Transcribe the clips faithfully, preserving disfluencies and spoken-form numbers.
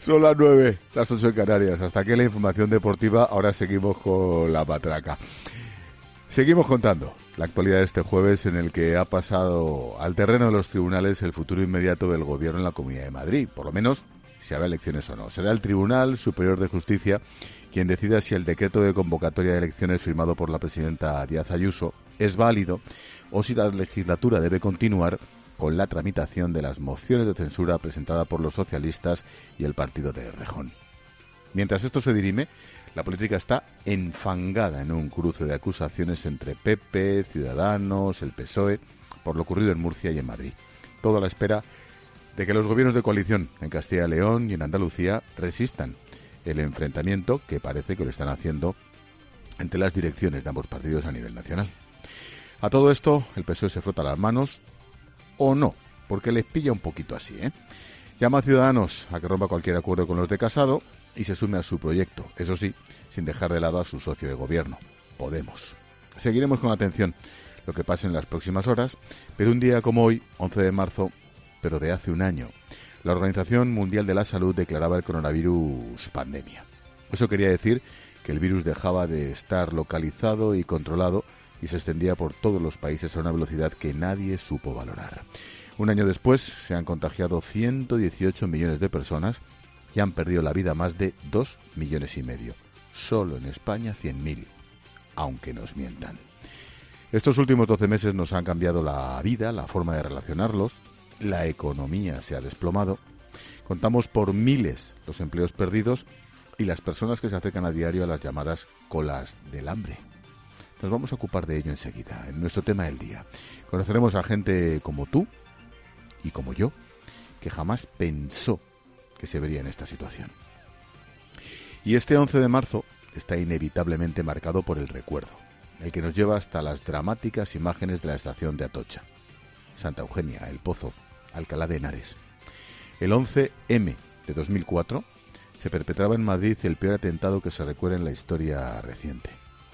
Son las nueve, las ocho en Canarias. Hasta aquí la información deportiva. Ahora seguimos con la matraca. Seguimos contando la actualidad de este jueves, en el que ha pasado al terreno de los tribunales el futuro inmediato del gobierno en la Comunidad de Madrid. Por lo menos, si habrá elecciones o no. Será el Tribunal Superior de Justicia quien decida si el decreto de convocatoria de elecciones firmado por la presidenta Díaz Ayuso es válido o si la legislatura debe continuar con la tramitación de las mociones de censura presentadas por los socialistas y el partido de Errejón. Mientras esto se dirime, la política está enfangada en un cruce de acusaciones entre P P, Ciudadanos, el P S O E, por lo ocurrido en Murcia y en Madrid. Todo a la espera de que los gobiernos de coalición en Castilla y León y en Andalucía resistan el enfrentamiento que parece que lo están haciendo entre las direcciones de ambos partidos a nivel nacional. A todo esto, el P S O E se frota las manos, o no, porque les pilla un poquito así, ¿eh? Llama a Ciudadanos a que rompa cualquier acuerdo con los de Casado y se sume a su proyecto, eso sí, sin dejar de lado a su socio de gobierno, Podemos. Seguiremos con atención lo que pase en las próximas horas, pero un día como hoy, once de marzo, pero de hace un año, la Organización Mundial de la Salud declaraba el coronavirus pandemia. Eso quería decir que el virus dejaba de estar localizado y controlado y se extendía por todos los países a una velocidad que nadie supo valorar. Un año después se han contagiado ciento dieciocho millones de personas y han perdido la vida más de dos millones y medio. Solo en España cien mil, aunque nos mientan. Estos últimos doce meses nos han cambiado la vida, la forma de relacionarlos, la economía se ha desplomado, contamos por miles los empleos perdidos y las personas que se acercan a diario a las llamadas colas del hambre. Nos vamos a ocupar de ello enseguida, en nuestro tema del día. Conoceremos a gente como tú y como yo, que jamás pensó que se vería en esta situación. Y este once de marzo está inevitablemente marcado por el recuerdo, el que nos lleva hasta las dramáticas imágenes de la estación de Atocha, Santa Eugenia, El Pozo, Alcalá de Henares. El once eme de dos mil cuatro se perpetraba en Madrid el peor atentado que se recuerda en la historia reciente.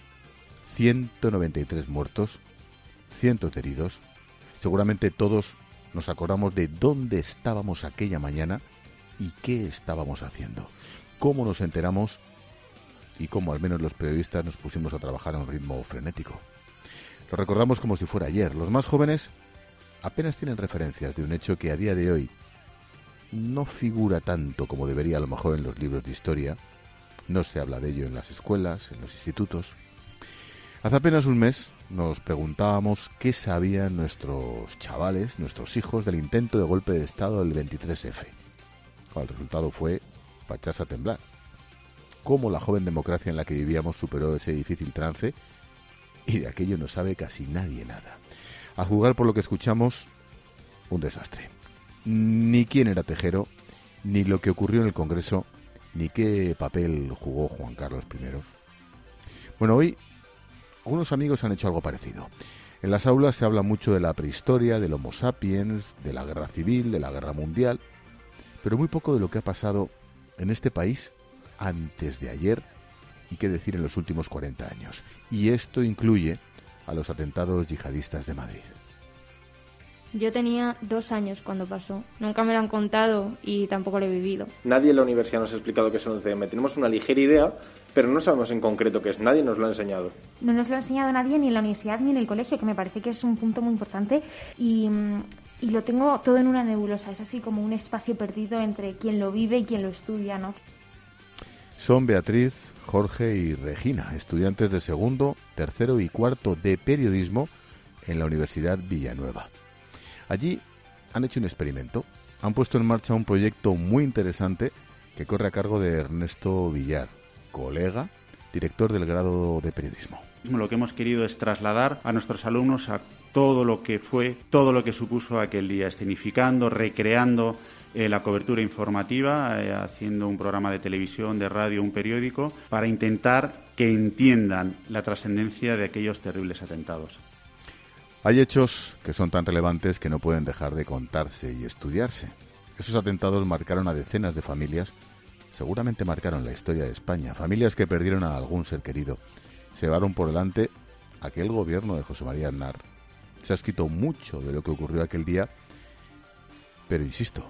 ciento noventa y tres muertos, cientos de heridos. Seguramente todos nos acordamos de dónde estábamos aquella mañana y qué estábamos haciendo, cómo nos enteramos y cómo al menos los periodistas nos pusimos a trabajar a un ritmo frenético. Lo recordamos como si fuera ayer. Los más jóvenes apenas tienen referencias de un hecho que a día de hoy no figura tanto como debería a lo mejor en los libros de historia. No se habla de ello en las escuelas, en los institutos. Hace apenas un mes nos preguntábamos qué sabían nuestros chavales, nuestros hijos, del intento de golpe de Estado del veintitrés efe. El resultado fue para echarse a temblar. Cómo la joven democracia en la que vivíamos superó ese difícil trance, y de aquello no sabe casi nadie nada. A juzgar por lo que escuchamos, un desastre. Ni quién era Tejero, ni lo que ocurrió en el Congreso, ni qué papel jugó Juan Carlos primero. Bueno, hoy algunos amigos han hecho algo parecido. En las aulas se habla mucho de la prehistoria, del Homo sapiens, de la guerra civil, de la guerra mundial, pero muy poco de lo que ha pasado en este país antes de ayer y qué decir en los últimos cuarenta años. Y esto incluye a los atentados yihadistas de Madrid. Yo tenía dos años cuando pasó. Nunca me lo han contado y tampoco lo he vivido. Nadie en la universidad nos ha explicado qué es el once eme. Tenemos una ligera idea, pero no sabemos en concreto qué es. Nadie nos lo ha enseñado. No nos lo ha enseñado nadie, ni en la universidad ni en el colegio, que me parece que es un punto muy importante. Y, y lo tengo todo en una nebulosa. Es así como un espacio perdido entre quien lo vive y quien lo estudia, ¿no? Son Beatriz, Jorge y Regina, estudiantes de segundo, tercero y cuarto de periodismo en la Universidad Villanueva. Allí han hecho un experimento, han puesto en marcha un proyecto muy interesante que corre a cargo de Ernesto Villar, colega, director del grado de periodismo. Lo que hemos querido es trasladar a nuestros alumnos a todo lo que fue, todo lo que supuso aquel día, escenificando, recreando eh, la cobertura informativa, eh, haciendo un programa de televisión, de radio, un periódico, para intentar que entiendan la trascendencia de aquellos terribles atentados. Hay hechos que son tan relevantes que no pueden dejar de contarse y estudiarse. Esos atentados marcaron a decenas de familias, seguramente marcaron la historia de España, familias que perdieron a algún ser querido. Se llevaron por delante aquel gobierno de José María Aznar. Se ha escrito mucho de lo que ocurrió aquel día, pero insisto,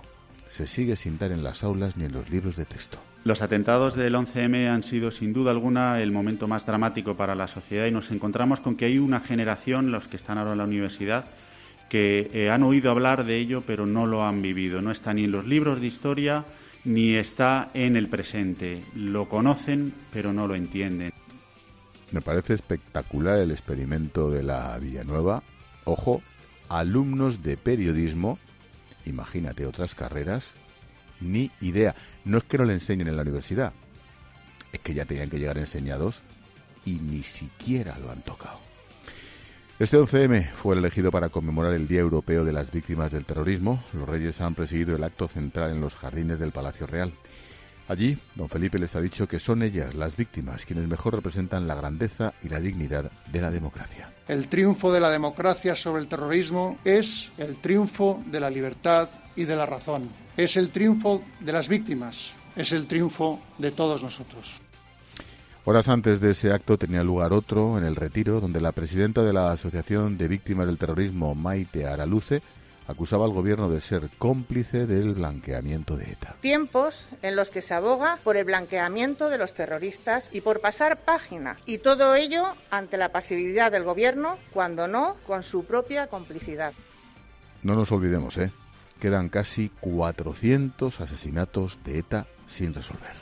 se sigue sin dar en las aulas ni en los libros de texto. Los atentados del once eme han sido sin duda alguna el momento más dramático para la sociedad y nos encontramos con que hay una generación, los que están ahora en la universidad, que eh, han oído hablar de ello pero no lo han vivido. No está ni en los libros de historia ni está en el presente. Lo conocen pero no lo entienden. Me parece espectacular el experimento de la Villanueva. Ojo, alumnos de periodismo, imagínate otras carreras, ni idea. No es que no le enseñen en la universidad, es que ya tenían que llegar enseñados y ni siquiera lo han tocado. Este once eme fue elegido para conmemorar el Día Europeo de las Víctimas del Terrorismo. Los Reyes han presidido el acto central en los jardines del Palacio Real. Allí, don Felipe les ha dicho que son ellas, las víctimas, quienes mejor representan la grandeza y la dignidad de la democracia. El triunfo de la democracia sobre el terrorismo es el triunfo de la libertad y de la razón. Es el triunfo de las víctimas, es el triunfo de todos nosotros. Horas antes de ese acto tenía lugar otro en El Retiro, donde la presidenta de la Asociación de Víctimas del Terrorismo, Maite Araluce, acusaba al gobierno de ser cómplice del blanqueamiento de ETA. Tiempos en los que se aboga por el blanqueamiento de los terroristas y por pasar página, y todo ello ante la pasividad del gobierno, cuando no con su propia complicidad. No nos olvidemos, ¿eh? Quedan casi cuatrocientos asesinatos de ETA sin resolver.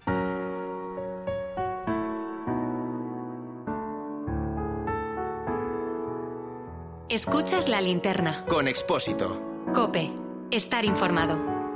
Escuchas La Linterna. Con Expósito. COPE. Estar informado.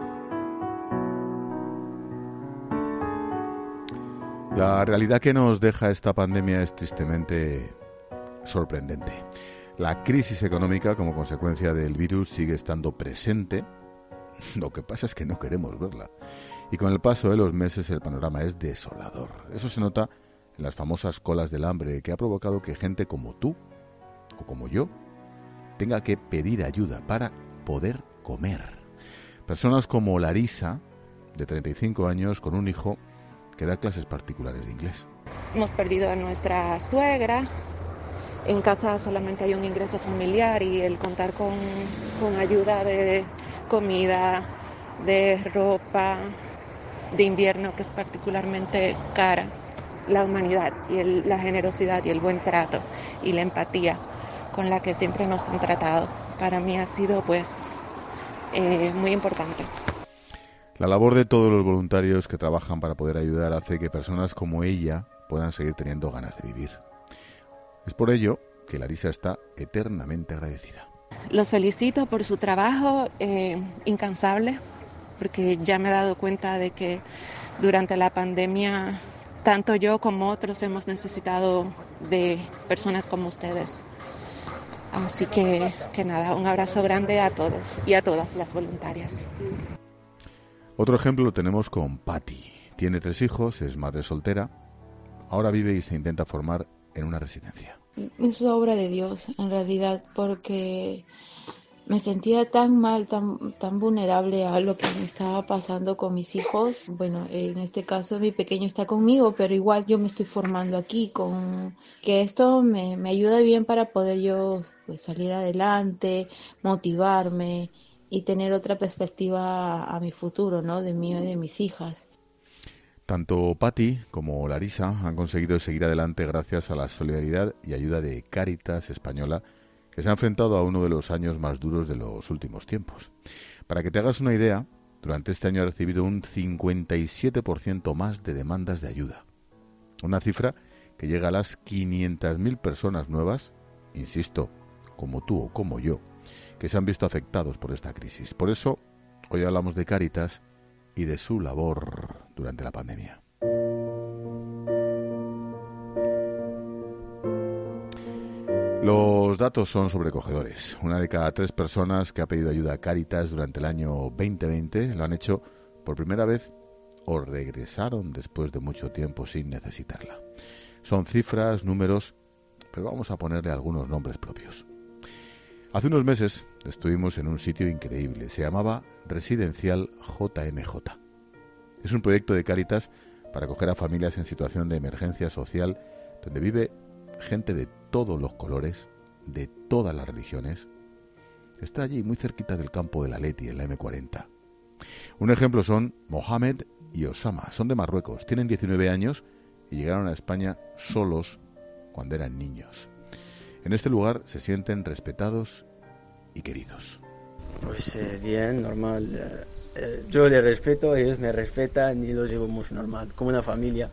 La realidad que nos deja esta pandemia es tristemente sorprendente. La crisis económica como consecuencia del virus sigue estando presente. Lo que pasa es que no queremos verla. Y con el paso de los meses el panorama es desolador. Eso se nota en las famosas colas del hambre que ha provocado que gente como tú o como yo tenga que pedir ayuda para poder comer. Personas como Larisa, de treinta y cinco años, con un hijo que da clases particulares de inglés. Hemos perdido a nuestra suegra. En casa solamente hay un ingreso familiar y el contar con, con ayuda de comida, de ropa, de invierno, que es particularmente cara. La humanidad y el, la generosidad y el buen trato y la empatía con la que siempre nos han tratado, para mí ha sido pues eh, muy importante. La labor de todos los voluntarios que trabajan para poder ayudar hace que personas como ella puedan seguir teniendo ganas de vivir. Es por ello que Larisa está eternamente agradecida. Los felicito por su trabajo eh, incansable, porque ya me he dado cuenta de que durante la pandemia tanto yo como otros hemos necesitado de personas como ustedes. Así que, que nada, un abrazo grande a todos y a todas las voluntarias. Otro ejemplo lo tenemos con Patti. Tiene tres hijos, es madre soltera, ahora vive y se intenta formar en una residencia. Es obra de Dios, en realidad, porque me sentía tan mal, tan, tan vulnerable a lo que me estaba pasando con mis hijos. Bueno, en este caso mi pequeño está conmigo, pero igual yo me estoy formando aquí, con que esto me, me ayuda bien para poder yo pues, salir adelante, motivarme y tener otra perspectiva a, a mi futuro, ¿no? De mí y de mis hijas. Tanto Patti como Larisa han conseguido seguir adelante gracias a la solidaridad y ayuda de Cáritas Española, que se ha enfrentado a uno de los años más duros de los últimos tiempos. Para que te hagas una idea, durante este año ha recibido un cincuenta y siete por ciento más de demandas de ayuda. Una cifra que llega a las quinientas mil personas nuevas, insisto, como tú o como yo, que se han visto afectados por esta crisis. Por eso, hoy hablamos de Cáritas y de su labor durante la pandemia. Los datos son sobrecogedores. Una de cada tres personas que ha pedido ayuda a Cáritas durante el año veinte veinte lo han hecho por primera vez o regresaron después de mucho tiempo sin necesitarla. Son cifras, números, pero vamos a ponerle algunos nombres propios. Hace unos meses estuvimos en un sitio increíble. Se llamaba Residencial J M J. Es un proyecto de Cáritas para acoger a familias en situación de emergencia social, donde vive gente de todos los colores, de todas las religiones. Está allí muy cerquita del campo de la Leti, en la eme cuarenta. Un ejemplo son Mohamed y Osama. Son de Marruecos, tienen diecinueve años y llegaron a España solos cuando eran niños. En este lugar se sienten respetados y queridos. Pues eh, bien, normal. Eh, eh, yo les respeto, ellos me respetan y lo llevamos normal, como una familia.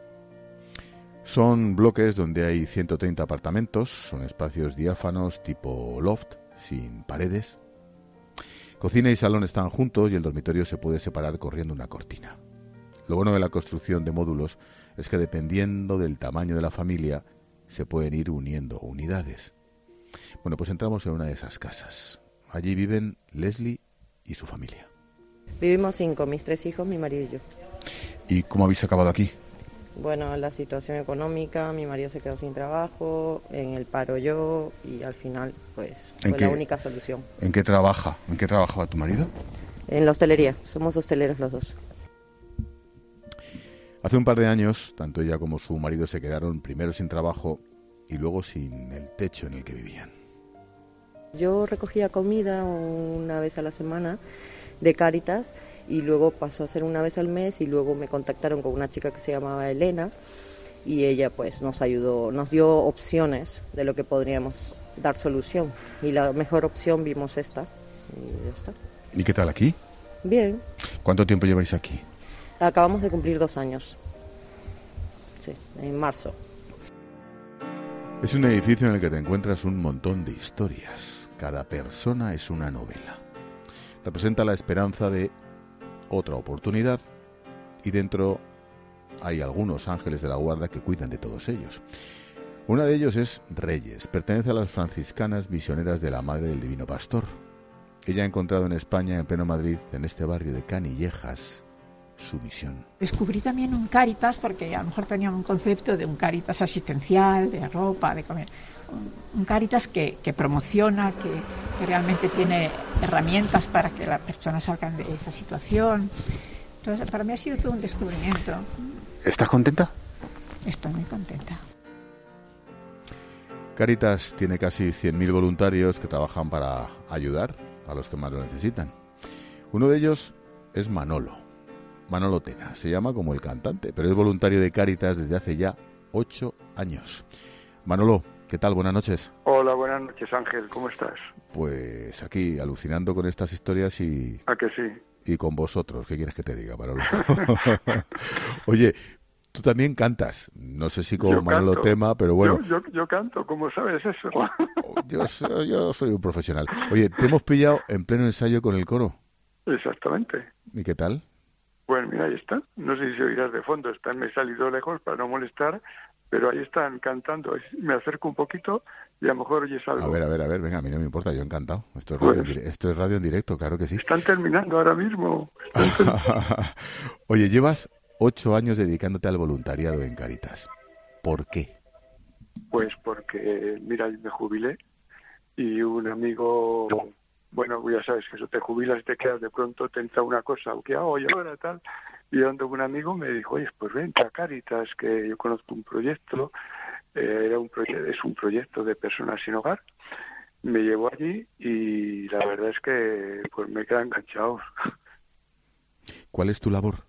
Son bloques donde hay ciento treinta apartamentos, son espacios diáfanos tipo loft, sin paredes. Cocina y salón están juntos y el dormitorio se puede separar corriendo una cortina. Lo bueno de la construcción de módulos es que dependiendo del tamaño de la familia se pueden ir uniendo unidades. Bueno, pues entramos en una de esas casas. Allí viven Leslie y su familia. Vivimos cinco, mis tres hijos, mi marido y yo. ¿Y cómo habéis acabado aquí? Bueno, la situación económica, mi marido se quedó sin trabajo, en el paro yo y al final pues fue la única solución. ¿En qué trabaja? ¿En qué trabajaba tu marido? En la hostelería, somos hosteleros los dos. Hace un par de años, tanto ella como su marido se quedaron primero sin trabajo y luego sin el techo en el que vivían. Yo recogía comida una vez a la semana de Cáritas y luego pasó a ser una vez al mes y luego me contactaron con una chica que se llamaba Elena y ella pues nos ayudó, nos dio opciones de lo que podríamos dar solución y la mejor opción vimos esta y ya está. ¿Y qué tal aquí? Bien. ¿Cuánto tiempo lleváis aquí? Acabamos de cumplir dos años. Sí, en marzo. Es un edificio en el que te encuentras un montón de historias. Cada persona es una novela. Representa la esperanza de otra oportunidad y dentro hay algunos ángeles de la guarda que cuidan de todos ellos. Uno de ellos es Reyes, pertenece a las franciscanas misioneras de la Madre del Divino Pastor. Ella ha encontrado en España, en pleno Madrid, en este barrio de Canillejas, su misión. Descubrí también un Cáritas porque a lo mejor tenía un concepto de un Cáritas asistencial, de ropa, de comer. Un Cáritas que, que promociona, que, que realmente tiene herramientas para que las personas salgan de esa situación. Entonces, para mí ha sido todo un descubrimiento. ¿Estás contenta? Estoy muy contenta. Cáritas tiene casi cien mil voluntarios que trabajan para ayudar a los que más lo necesitan. Uno de ellos es Manolo. Manolo Tena, se llama como el cantante, pero es voluntario de Cáritas desde hace ya ocho años. Manolo, ¿qué tal? Buenas noches. Hola, buenas noches, Ángel, ¿cómo estás? Pues aquí, alucinando con estas historias y... ¿A que sí? Y con vosotros, ¿qué quieres que te diga, Manolo? Oye, tú también cantas, no sé si como Manolo Tena, pero bueno... Yo, yo, yo canto, ¿cómo sabes eso? yo, soy, yo soy un profesional. Oye, te hemos pillado en pleno ensayo con el coro. Exactamente. ¿Y qué tal? Bueno, mira, ahí está. No sé si se oirás de fondo. Está, me he salido lejos para no molestar, pero ahí están cantando. Me acerco un poquito y a lo mejor oyes algo. A ver, a ver, a ver. Venga, a mí no me importa. Yo encantado. Esto es radio, pues, en, esto es radio en directo, claro que sí. Están terminando ahora mismo. Oye, llevas ocho años dedicándote al voluntariado en Cáritas. ¿Por qué? Pues porque, mira, me jubilé y un amigo... Bueno, ya sabes que eso, te jubilas y te quedas, de pronto te entra una cosa, ¿qué hago yo ahora tal? Y ando con un amigo me dijo, oye, pues vente a Cáritas, que yo conozco un proyecto, eh, era un proye- es un proyecto de personas sin hogar. Me llevó allí y la verdad es que pues me quedé enganchado. ¿Cuál es tu labor?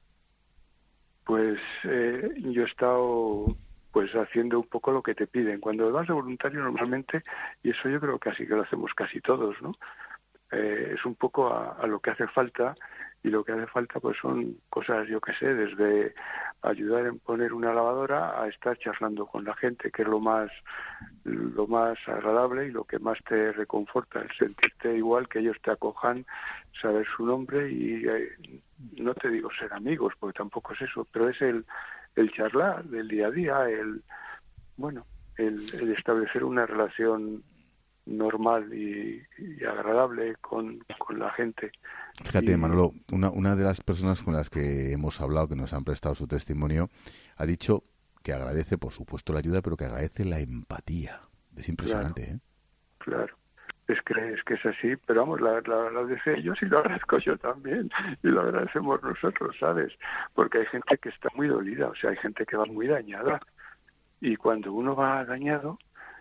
Pues eh, yo he estado pues haciendo un poco lo que te piden. Cuando vas de voluntario normalmente, y eso yo creo que así que lo hacemos casi todos, ¿no? Eh, es un poco a, a lo que hace falta, y lo que hace falta pues son cosas, yo qué sé, desde ayudar en poner una lavadora a estar charlando con la gente, que es lo más lo más agradable y lo que más te reconforta, el sentirte igual, que ellos te acojan, saber su nombre y eh, no te digo ser amigos, porque tampoco es eso, pero es el el charlar del día a día, el bueno, el, el establecer una relación normal y, y agradable con, con la gente. Fíjate, y... Manolo, una, una de las personas con las que hemos hablado, que nos han prestado su testimonio, ha dicho que agradece, por supuesto, la ayuda, pero que agradece la empatía. Es impresionante, claro, ¿eh? Claro. Es que, es que es así, pero vamos, la, la agradece ellos y lo agradezco yo también, y lo agradecemos nosotros, ¿sabes? Porque hay gente que está muy dolida, o sea, hay gente que va muy dañada, y cuando uno va dañado,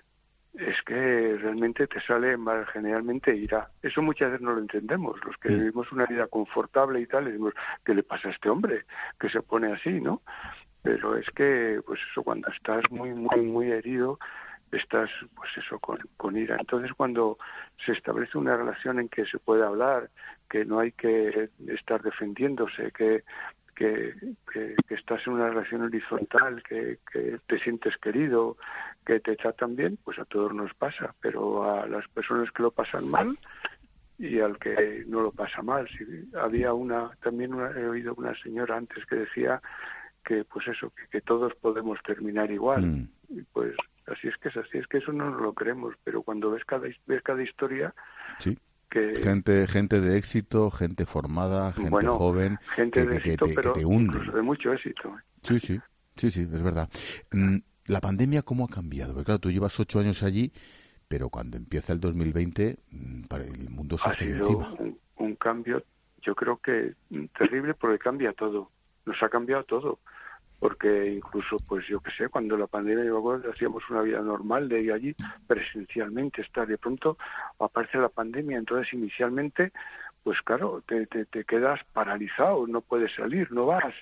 es que realmente te sale mal, generalmente ira. Eso muchas veces no lo entendemos, los que vivimos una vida confortable y tal, y decimos, ¿qué le pasa a este hombre que se pone así, no? Pero es que, pues eso, cuando estás muy, muy, muy herido, estás, pues eso, con, con ira. Entonces, cuando se establece una relación en que se puede hablar, que no hay que estar defendiéndose, que Que, que, que estás en una relación horizontal, que, que te sientes querido, que te tratan bien, pues a todos nos pasa, pero a las personas que lo pasan mal y al que no lo pasa mal. Si había una, también una, he oído una señora antes que decía que pues eso, que, que todos podemos terminar igual. Mm. Y pues así es que es así, es que eso no nos lo creemos, pero cuando ves cada, ves cada historia... Sí. Que... Gente, gente de éxito, gente formada, gente bueno, joven, gente que, de que, éxito, que, te, pero que te hunde. De mucho éxito. Sí, sí, sí, sí, es verdad. La pandemia, ¿cómo ha cambiado? Porque claro, tú llevas ocho años allí, pero cuando empieza el dos mil veinte, para el mundo se está encima. Un, un cambio, yo creo que terrible, porque cambia todo. Nos ha cambiado todo. Porque incluso, pues yo qué sé, cuando la pandemia llegó, hacíamos una vida normal de ir allí presencialmente, estar de pronto aparece la pandemia, entonces inicialmente, pues claro, te, te, te quedas paralizado, no puedes salir, no vas,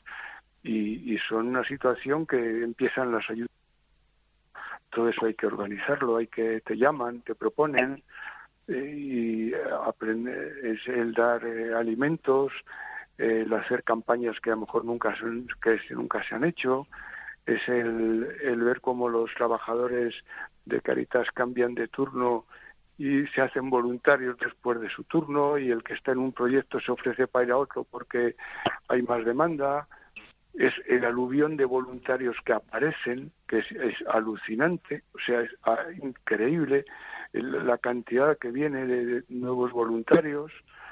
y, y son una situación que empiezan las ayudas, todo eso hay que organizarlo, hay que, te llaman, te proponen, eh, y aprender, es el dar eh, alimentos, el hacer campañas que a lo mejor nunca son, que nunca se han hecho, es el, el ver cómo los trabajadores de Cáritas cambian de turno y se hacen voluntarios después de su turno, y el que está en un proyecto se ofrece para ir a otro porque hay más demanda. Es el aluvión de voluntarios que aparecen, que es, es alucinante, o sea, es a, increíble el, la cantidad que viene de, de nuevos voluntarios.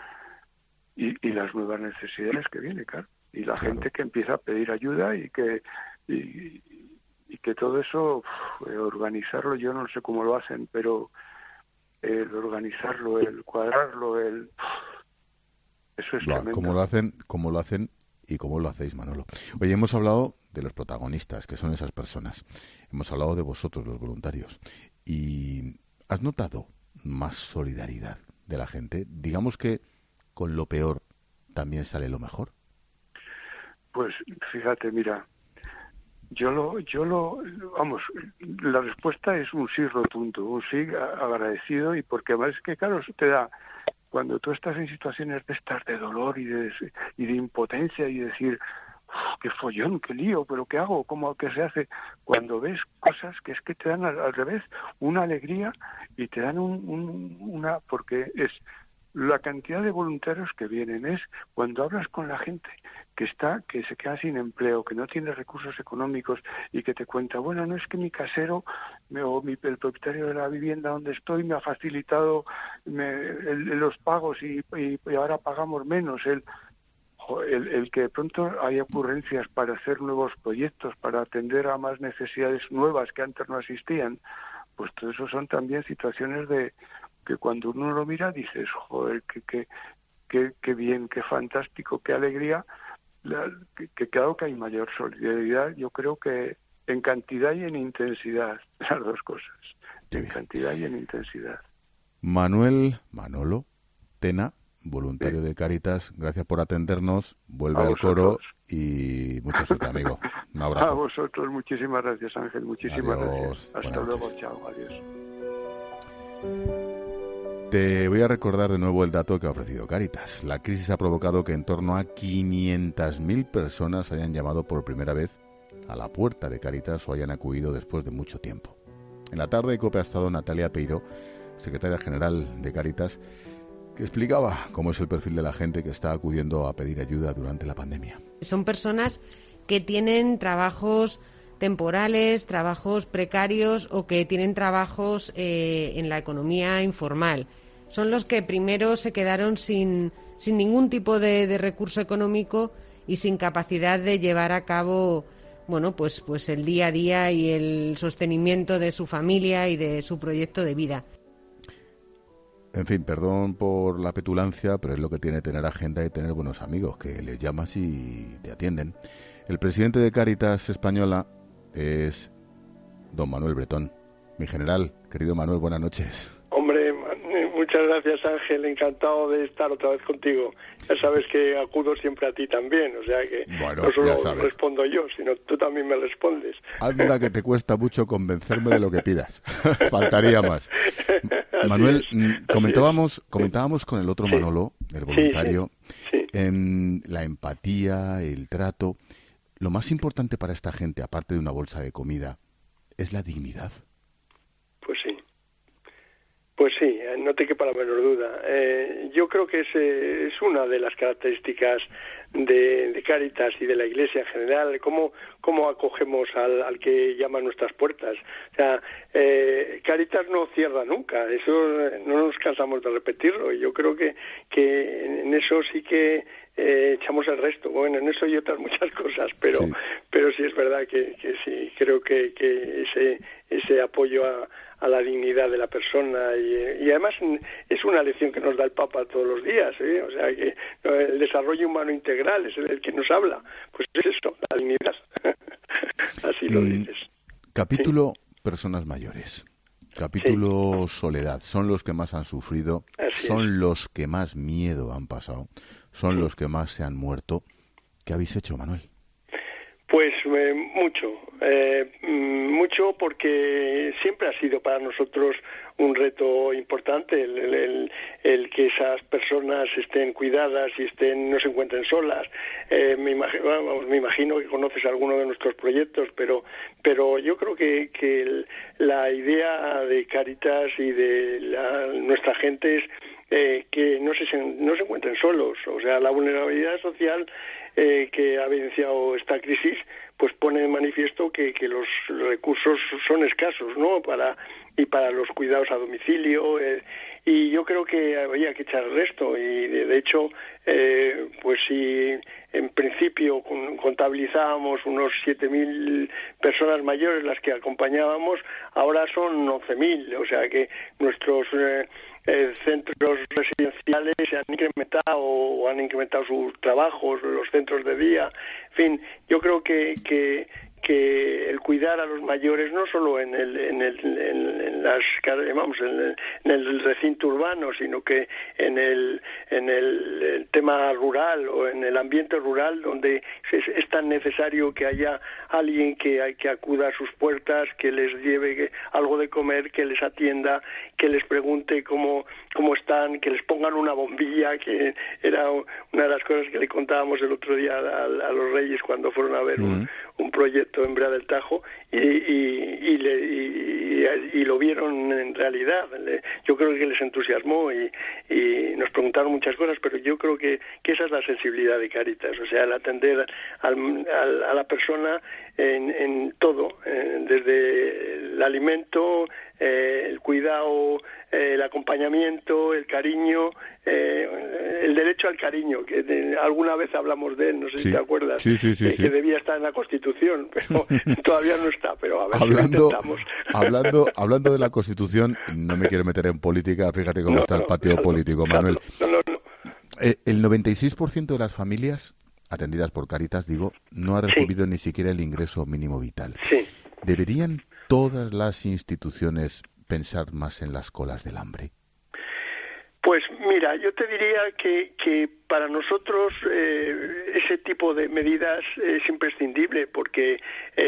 Y, y las nuevas necesidades que viene, claro, y la claro. gente que empieza a pedir ayuda y que y, y que todo eso, uf, organizarlo, yo no sé cómo lo hacen, pero el organizarlo, el cuadrarlo, el uf, eso es Buah, tremendo. ¿Cómo lo hacen? ¿Cómo lo hacen? ¿Y cómo lo hacéis, Manolo? Oye, hemos hablado de los protagonistas, que son esas personas. Hemos hablado de vosotros, los voluntarios. ¿Y has notado más solidaridad de la gente? Digamos que con lo peor también sale lo mejor. Pues fíjate, mira, yo lo, yo lo, vamos, la respuesta es un sí rotundo, un sí agradecido, y porque además es que claro, eso te da, cuando tú estás en situaciones de estas de dolor y de, y de impotencia y decir, qué follón, qué lío, pero qué hago, cómo que se hace, cuando ves cosas que es que te dan al, al revés una alegría y te dan un, un, una, porque es la cantidad de voluntarios que vienen, es cuando hablas con la gente que está, que se queda sin empleo, que no tiene recursos económicos y que te cuenta, bueno, no es que mi casero me, o mi, el propietario de la vivienda donde estoy me ha facilitado me, el, los pagos y, y, y ahora pagamos menos. El, el, el que de pronto hay ocurrencias para hacer nuevos proyectos, para atender a más necesidades nuevas que antes no existían, pues todo eso son también situaciones de que cuando uno lo mira dices, joder, que, que, que, que bien, qué fantástico, qué alegría, la, que, que claro que hay mayor solidaridad, yo creo que en cantidad y en intensidad, las dos cosas, Qué en bien. cantidad y en intensidad. Manuel Manolo Tena, voluntario sí. de Cáritas, gracias por atendernos, vuelve a al vosotros. coro y mucha suerte, amigo. Un abrazo. A vosotros, muchísimas gracias, Ángel, muchísimas Adiós. gracias. Hasta Buenas luego, noches. chao, adiós. Te voy a recordar de nuevo el dato que ha ofrecido Cáritas. La crisis ha provocado que en torno a quinientas mil personas hayan llamado por primera vez a la puerta de Cáritas o hayan acudido después de mucho tiempo. En la tarde de COPE ha estado Natalia Peiro, secretaria general de Cáritas, que explicaba cómo es el perfil de la gente que está acudiendo a pedir ayuda durante la pandemia. Son personas que tienen trabajos temporales, trabajos precarios o que tienen trabajos eh, en la economía informal. Son los que primero se quedaron sin, sin ningún tipo de, de recurso económico y sin capacidad de llevar a cabo, bueno, pues, pues el día a día y el sostenimiento de su familia y de su proyecto de vida. En fin, perdón por la petulancia, pero es lo que tiene tener agenda y tener buenos amigos, que les llamas y te atienden. El presidente de Cáritas Española es don Manuel Bretón. Mi general, querido Manuel, buenas noches. Hombre, muchas gracias, Ángel, encantado de estar otra vez contigo. Ya sabes que acudo siempre a ti también, o sea que bueno, no solo respondo yo, sino tú también me respondes. Anda que te cuesta mucho convencerme de lo que pidas. Faltaría más. Manuel, es, comentábamos comentábamos con el otro Manolo, el voluntario, sí, sí, sí. en la empatía, el trato. Lo más importante para esta gente, aparte de una bolsa de comida, es la dignidad. Pues sí. Pues sí, no te quepa la menor duda. Eh, yo creo que es, eh, es una de las características de, de Cáritas y de la Iglesia en general, cómo, cómo acogemos al, al que llama a nuestras puertas. O sea, eh, Cáritas no cierra nunca, eso no nos cansamos de repetirlo, y yo creo que, que en eso sí que eh, echamos el resto. Bueno, en eso y otras muchas cosas, pero sí, pero sí es verdad que, que sí, creo que, que ese, ese apoyo a a la dignidad de la persona y, y además es una lección que nos da el Papa todos los días, ¿eh? O sea que el desarrollo humano integral es el, el que nos habla, pues es eso, la dignidad. Así lo dices. Capítulo sí. Personas mayores, capítulo sí. Soledad, son los que más han sufrido, Así son es. los que más miedo han pasado, son sí. los que más se han muerto. ¿Qué habéis hecho, Manuel? Pues eh, mucho, eh, mucho porque siempre ha sido para nosotros un reto importante el, el, el, el que esas personas estén cuidadas y estén no se encuentren solas. Eh, me, imagino, vamos, me imagino que conoces alguno de nuestros proyectos, pero pero yo creo que, que el, la idea de Cáritas y de la, nuestra gente es eh, que no se, no se encuentren solos. O sea, la vulnerabilidad social Eh, que ha evidenciado esta crisis, pues pone de manifiesto que, que los recursos son escasos, ¿no? Para y para los cuidados a domicilio, eh, y yo creo que había que echar el resto, y de, de hecho, eh, pues si en principio contabilizábamos unos siete mil personas mayores las que acompañábamos, ahora son once mil, o sea que nuestros eh, Eh, centros residenciales se han incrementado o han incrementado sus trabajos, los centros de día, en fin, yo creo que que que el cuidar a los mayores no solo en el en el en, en las vamos en el, en el recinto urbano, sino que en el en el, el tema rural o en el ambiente rural, donde es, es tan necesario que haya alguien que que acuda a sus puertas, que les lleve algo de comer, que les atienda, que les pregunte cómo cómo están, que les pongan una bombilla, que era una de las cosas que le contábamos el otro día a, a los Reyes cuando fueron a ver un, un proyecto en Brea del Tajo y, y, y, le, y, y lo vieron en realidad. Yo creo que les entusiasmó y, y nos preguntaron muchas cosas, pero yo creo que, que esa es la sensibilidad de Cáritas, o sea, el atender al, al, a la persona en, en todo, eh, desde el alimento, eh, el cuidado, eh, el acompañamiento, el cariño, eh, el derecho al cariño, que de, alguna vez hablamos de él, no sé sí, si te acuerdas, sí, sí, sí, eh, sí. que debía estar en la Constitución, pero todavía no está, pero a ver hablando, si lo intentamos. Hablando, hablando de la Constitución, no me quiero meter en política, fíjate cómo no, está el patio no, político, no, Manuel. No, no, no. Eh, el noventa y seis por ciento de las familias atendidas por Cáritas, digo, no ha recibido sí. ni siquiera el ingreso mínimo vital. Sí. ¿Deberían todas las instituciones pensar más en las colas del hambre? Pues mira, yo te diría que, que para nosotros eh, ese tipo de medidas es imprescindible porque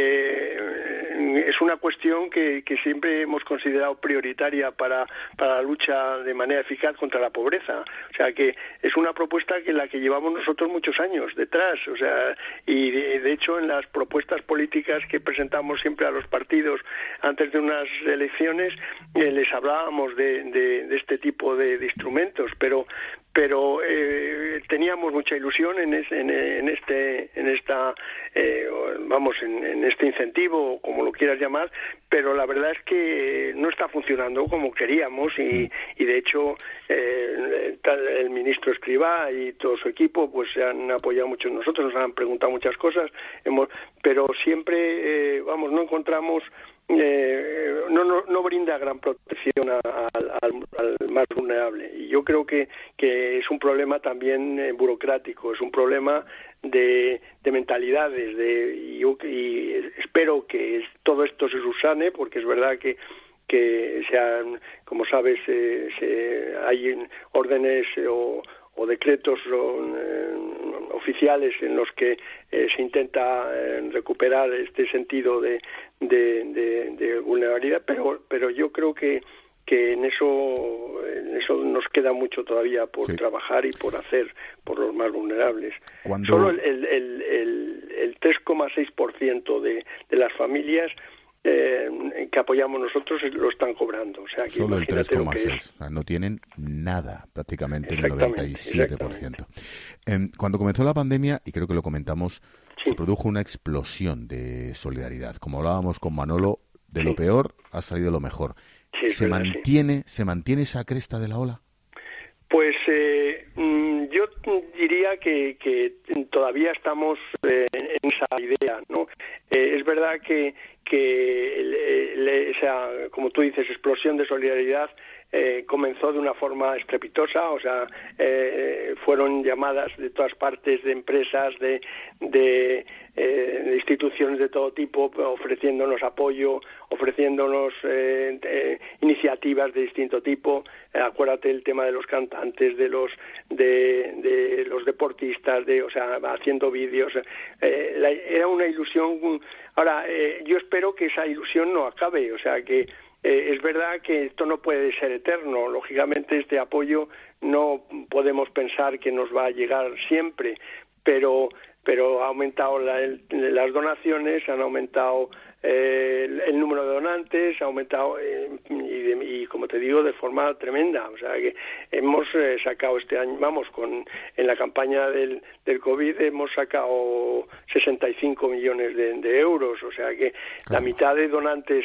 eh, es una cuestión que, que siempre hemos considerado prioritaria para, para la lucha de manera eficaz contra la pobreza. O sea que es una propuesta que la que llevamos nosotros muchos años detrás. O sea, y de, de hecho en las propuestas políticas que presentamos siempre a los partidos antes de unas elecciones eh, les hablábamos de, de, de este tipo de, de instrumentos, pero pero eh, teníamos mucha ilusión en, es, en, en este en esta eh, vamos en, en este incentivo, como lo quieras llamar, pero la verdad es que no está funcionando como queríamos y, y de hecho eh, el, el ministro Escrivá y todo su equipo pues se han apoyado mucho en nosotros, nos han preguntado muchas cosas, hemos, pero siempre eh, vamos no encontramos Eh, no, no no brinda gran protección a, a, al, al más vulnerable y yo creo que, que es un problema también eh, burocrático, es un problema de, de mentalidades de, y, y espero que todo esto se subsane porque es verdad que que sean, como sabes, eh, se, hay órdenes o, o decretos o, eh, oficiales en los que eh, se intenta eh, recuperar este sentido de, de, de, de vulnerabilidad, pero, pero yo creo que que en eso en eso nos queda mucho todavía por sí. trabajar y por hacer por los más vulnerables. Cuando... Solo el, el, el, el, el tres coma seis por ciento de, de las familias eh, que apoyamos nosotros lo están cobrando. O sea, que solo el tres coma seis por ciento. Es... O sea, no tienen nada, prácticamente el noventa y siete por ciento. Eh, cuando comenzó la pandemia, y creo que lo comentamos, sí. se produjo una explosión de solidaridad. Como hablábamos con Manolo, de lo sí. peor ha salido lo mejor. Sí, ¿Se verdad, mantiene sí. se mantiene esa cresta de la ola? Pues eh, yo diría que, que todavía estamos eh, en esa idea, ¿no? Eh, es verdad que, que le, le, o sea, como tú dices, explosión de solidaridad eh, comenzó de una forma estrepitosa, o sea, eh, fueron llamadas de todas partes, de empresas, de, de, eh, de instituciones de todo tipo, ofreciéndonos apoyo, ofreciéndonos eh, eh, iniciativas de distinto tipo. Eh, acuérdate el tema de los cantantes, de los de, de los deportistas, de, o sea, haciendo vídeos. Eh, la, era una ilusión. Ahora, eh, yo espero que esa ilusión no acabe, o sea, que Eh, es verdad que esto no puede ser eterno. Lógicamente este apoyo no podemos pensar que nos va a llegar siempre, pero pero ha aumentado la, el, las donaciones, han aumentado eh, el, el número de donantes, ha aumentado eh, y, de, y como te digo, de forma tremenda. O sea que hemos eh, sacado este año, vamos, con en la campaña del, del COVID hemos sacado sesenta y cinco millones de, de euros, o sea que claro. La mitad de donantes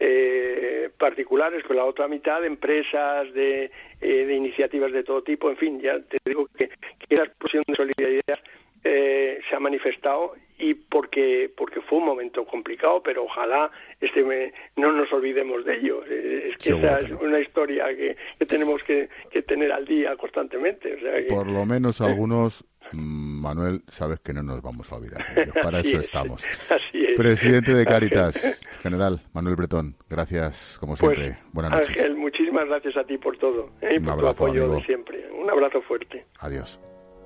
Eh, particulares, con la otra mitad de empresas, de, eh, de iniciativas de todo tipo, en fin, ya te digo que, que la explosión de solidaridad eh, se ha manifestado y porque porque fue un momento complicado, pero ojalá este me, no nos olvidemos de ello. Es que Seguro esa que no. es una historia que, que tenemos que, que tener al día constantemente. O sea que, por lo menos algunos, eh, Manuel, sabes que no nos vamos a olvidar de ello. Para eso es, estamos. Así es. Presidente de Cáritas, General Manuel Bretón, gracias como siempre. Pues, buenas noches. Ángel, muchísimas gracias a ti por todo, ¿eh? y por abrazo, tu apoyo amigo. de siempre. Un abrazo fuerte. Adiós.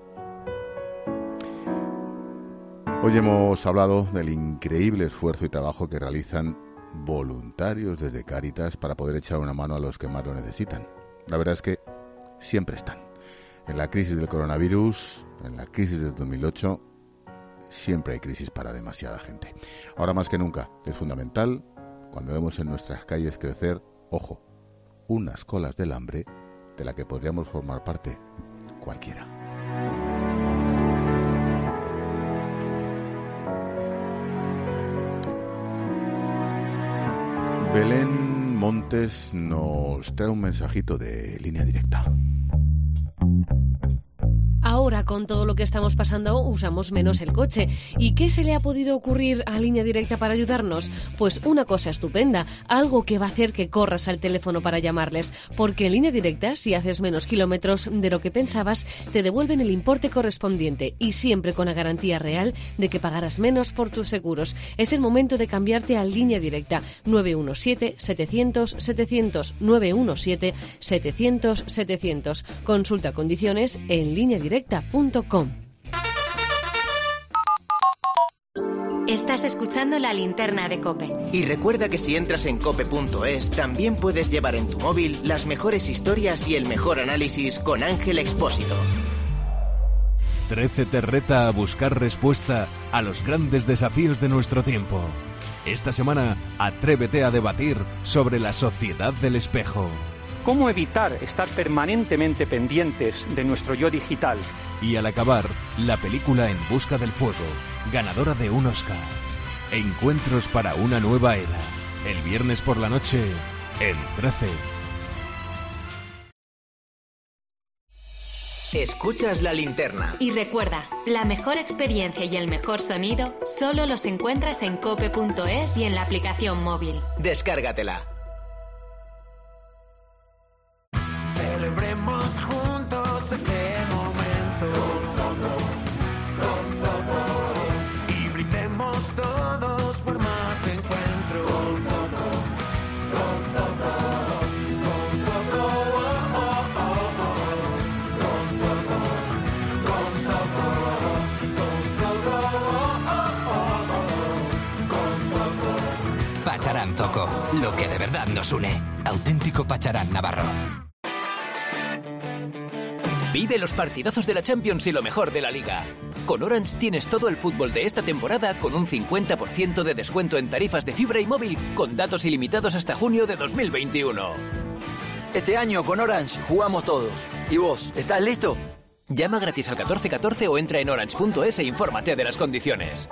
Hoy hemos hablado del increíble esfuerzo y trabajo que realizan voluntarios desde Cáritas para poder echar una mano a los que más lo necesitan. La verdad es que siempre están. En la crisis del coronavirus, en la crisis del dos mil ocho, siempre hay crisis para demasiada gente. Ahora más que nunca es fundamental, cuando vemos en nuestras calles crecer, ojo, unas colas del hambre de la que podríamos formar parte cualquiera. Belén Montes nos trae un mensajito de Línea Directa. Ahora, con todo lo que estamos pasando, usamos menos el coche. ¿Y qué se le ha podido ocurrir a Línea Directa para ayudarnos? Pues una cosa estupenda, algo que va a hacer que corras al teléfono para llamarles. Porque en Línea Directa, si haces menos kilómetros de lo que pensabas, te devuelven el importe correspondiente y siempre con la garantía real de que pagarás menos por tus seguros. Es el momento de cambiarte a Línea Directa. nueve uno siete, setecientos, setecientos, nueve uno siete, setecientos, setecientos. Consulta condiciones en línea directa punto com. Estás escuchando La Linterna de COPE. Y recuerda que si entras en cope punto es, también puedes llevar en tu móvil las mejores historias y el mejor análisis con Ángel Expósito. trece te reta a buscar respuesta a los grandes desafíos de nuestro tiempo. Esta semana, atrévete a debatir sobre la sociedad del espejo. ¿Cómo evitar estar permanentemente pendientes de nuestro yo digital? Y al acabar, la película En busca del fuego, ganadora de un Oscar. Encuentros para una nueva era. El viernes por la noche, en trece. Escuchas La Linterna. Y recuerda, la mejor experiencia y el mejor sonido solo los encuentras en cope punto es y en la aplicación móvil. Descárgatela. Celebremos juntos este momento con Zoco, con Zoco, y brindemos todos por más encuentros con Zoco, con Zoco. Pacharán Zoco, lo que de verdad nos une. Auténtico Pacharán navarro. Vive los partidazos de la Champions y lo mejor de la Liga. Con Orange tienes todo el fútbol de esta temporada con un cincuenta por ciento de descuento en tarifas de fibra y móvil con datos ilimitados hasta junio de dos mil veintiuno. Este año con Orange jugamos todos. ¿Y vos, estás listo? Llama gratis al catorce catorce o entra en orange punto es e infórmate de las condiciones.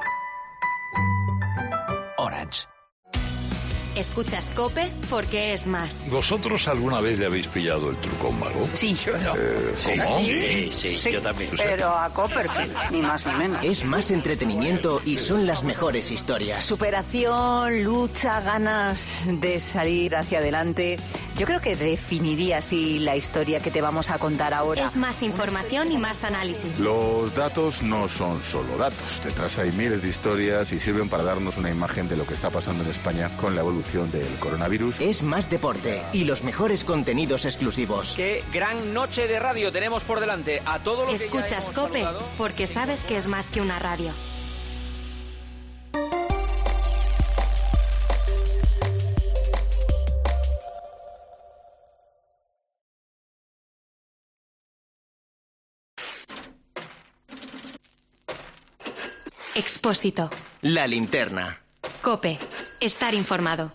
Orange. Escuchas COPE porque es más. ¿Vosotros alguna vez le habéis pillado el truco a un mago? Sí, yo no. Eh, ¿Cómo? Sí, sí, sí, yo también. Pero a Copperfield, ni más ni menos. Es más entretenimiento y son las mejores historias. Superación, lucha, ganas de salir hacia adelante. Yo creo que definiría así la historia que te vamos a contar ahora. Es más información y más análisis. Los datos no son solo datos. Detrás hay miles de historias y sirven para darnos una imagen de lo que está pasando en España con la evolución del coronavirus. Es más deporte y los mejores contenidos exclusivos. Qué gran noche de radio tenemos por delante. A todo lo Escuchas que COPE porque sabes que es más que una radio. Expósito. La linterna. COPE. Estar informado.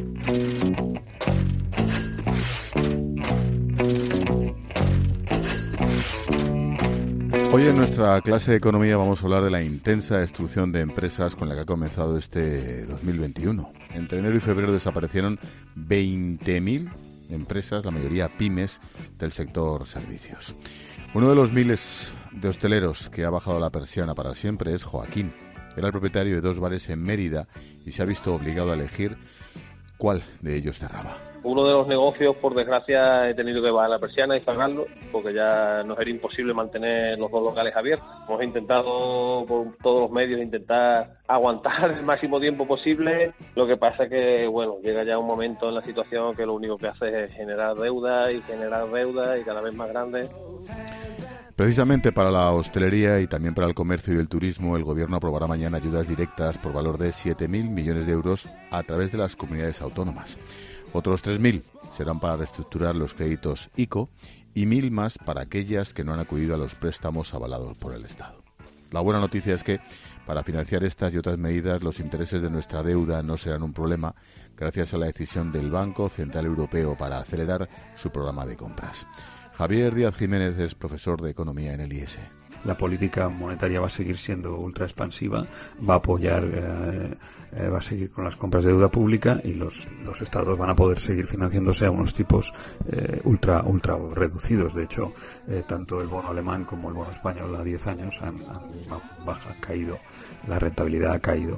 Hoy en nuestra clase de economía vamos a hablar de la intensa destrucción de empresas con la que ha comenzado este dos mil veintiuno. Entre enero y febrero desaparecieron veinte mil empresas, la mayoría pymes del sector servicios. Uno de los miles de hosteleros que ha bajado la persiana para siempre es Joaquín. Era el propietario de dos bares en Mérida y se ha visto obligado a elegir cuál de ellos cerraba. Uno de los negocios, por desgracia, he tenido que bajar la persiana y cerrarlo porque ya nos era imposible mantener los dos locales abiertos. Hemos intentado por todos los medios intentar aguantar el máximo tiempo posible. Lo que pasa que, bueno, llega ya un momento en la situación que lo único que hace es generar deuda y generar deuda y cada vez más grande. Precisamente para la hostelería y también para el comercio y el turismo, el Gobierno aprobará mañana ayudas directas por valor de siete mil millones de euros a través de las comunidades autónomas. Otros tres mil serán para reestructurar los créditos ICO y mil más para aquellas que no han acudido a los préstamos avalados por el Estado. La buena noticia es que para financiar estas y otras medidas los intereses de nuestra deuda no serán un problema gracias a la decisión del Banco Central Europeo para acelerar su programa de compras. Javier Díaz Jiménez es profesor de Economía en el I E S. La política monetaria va a seguir siendo ultra expansiva, va a apoyar, eh, eh, va a seguir con las compras de deuda pública y los, los estados van a poder seguir financiándose a unos tipos eh, ultra ultra reducidos. De hecho, eh, tanto el bono alemán como el bono español a diez años han, han baja, caído, la rentabilidad ha caído.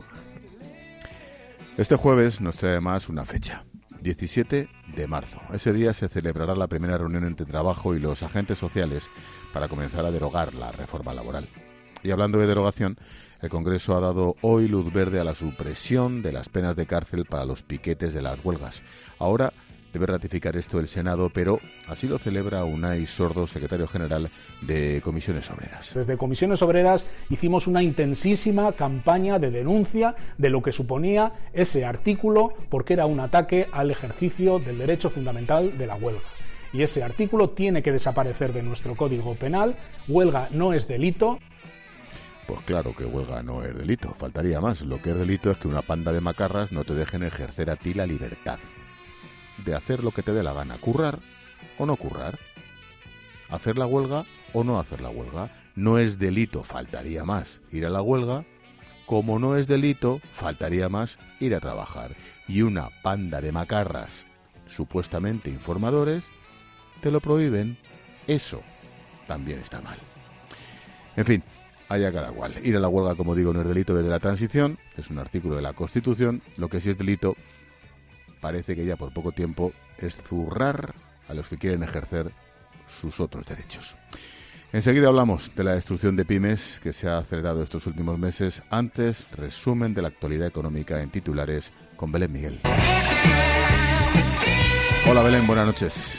Este jueves nos trae además una fecha. diecisiete de marzo. Ese día se celebrará la primera reunión entre trabajo y los agentes sociales para comenzar a derogar la reforma laboral. Y hablando de derogación, el Congreso ha dado hoy luz verde a la supresión de las penas de cárcel para los piquetes de las huelgas. Ahora debe ratificar esto el Senado, pero así lo celebra Unai Sordo, secretario general de Comisiones Obreras. Desde Comisiones Obreras hicimos una intensísima campaña de denuncia de lo que suponía ese artículo, porque era un ataque al ejercicio del derecho fundamental de la huelga. Y ese artículo tiene que desaparecer de nuestro Código Penal. Huelga no es delito. Pues claro que huelga no es delito, faltaría más. Lo que es delito es que una panda de macarras no te dejen ejercer a ti la libertad de hacer lo que te dé la gana, currar o no currar, hacer la huelga o no hacer la huelga. No es delito, faltaría más ir a la huelga, como no es delito, faltaría más ir a trabajar. Y una panda de macarras, supuestamente informadores, te lo prohíben. Eso también está mal. En fin, allá cada cual. Ir a la huelga, como digo, no es delito desde la transición, es un artículo de la Constitución. Lo que sí es delito, parece que ya por poco tiempo, es zurrar a los que quieren ejercer sus otros derechos. Enseguida hablamos de la destrucción de pymes que se ha acelerado estos últimos meses. Antes, resumen de la actualidad económica en titulares con Belén Miguel. Hola Belén, buenas noches.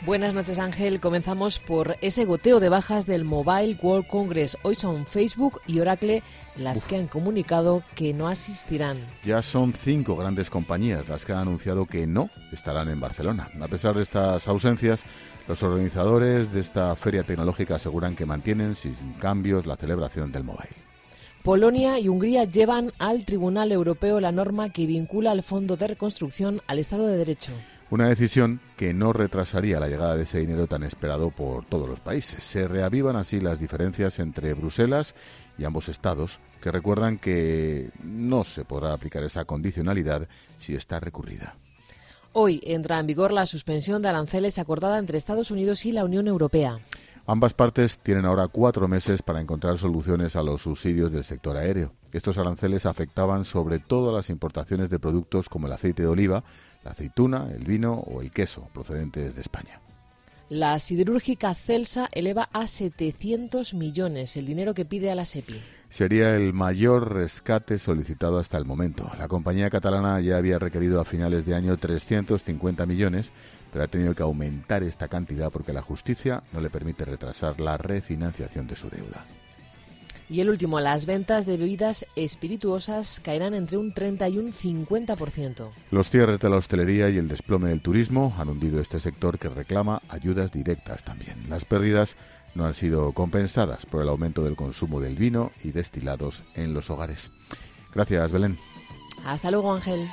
Buenas noches, Ángel. Comenzamos por ese goteo de bajas del Mobile World Congress. Hoy son Facebook y Oracle las Uf. que han comunicado que no asistirán. Ya son cinco grandes compañías las que han anunciado que no estarán en Barcelona. A pesar de estas ausencias, los organizadores de esta feria tecnológica aseguran que mantienen sin cambios la celebración del mobile. Polonia y Hungría llevan al Tribunal Europeo la norma que vincula al Fondo de Reconstrucción al Estado de Derecho. Una decisión que no retrasaría la llegada de ese dinero tan esperado por todos los países. Se reavivan así las diferencias entre Bruselas y ambos estados, que recuerdan que no se podrá aplicar esa condicionalidad si está recurrida. Hoy entra en vigor la suspensión de aranceles acordada entre Estados Unidos y la Unión Europea. Ambas partes tienen ahora cuatro meses para encontrar soluciones a los subsidios del sector aéreo. Estos aranceles afectaban sobre todo a las importaciones de productos como el aceite de oliva, la aceituna, el vino o el queso procedentes de España. La siderúrgica Celsa eleva a setecientos millones el dinero que pide a la SEPI. Sería el mayor rescate solicitado hasta el momento. La compañía catalana ya había requerido a finales de año trescientos cincuenta millones, pero ha tenido que aumentar esta cantidad porque la justicia no le permite retrasar la refinanciación de su deuda. Y el último, las ventas de bebidas espirituosas caerán entre un treinta y un cincuenta por ciento. Los cierres de la hostelería y el desplome del turismo han hundido este sector que reclama ayudas directas también. Las pérdidas no han sido compensadas por el aumento del consumo del vino y destilados en los hogares. Gracias, Belén. Hasta luego, Ángel.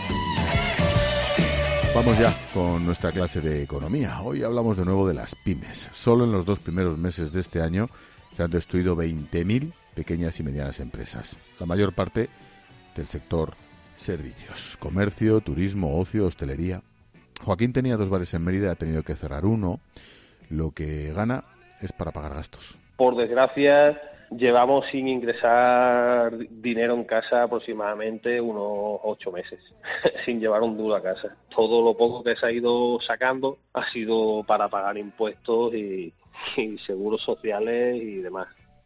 Vamos ya con nuestra clase de economía. Hoy hablamos de nuevo de las pymes. Solo en los dos primeros meses de este año se han destruido veinte mil pequeñas y medianas empresas. La mayor parte del sector servicios, comercio, turismo, ocio, hostelería. Joaquín tenía dos bares en Mérida, ha tenido que cerrar uno. Lo que gana es para pagar gastos. Por desgracia, llevamos sin ingresar dinero en casa aproximadamente unos ocho meses, sin llevar un duro a casa. Todo lo poco que se ha ido sacando ha sido para pagar impuestos y, y seguros sociales y demás.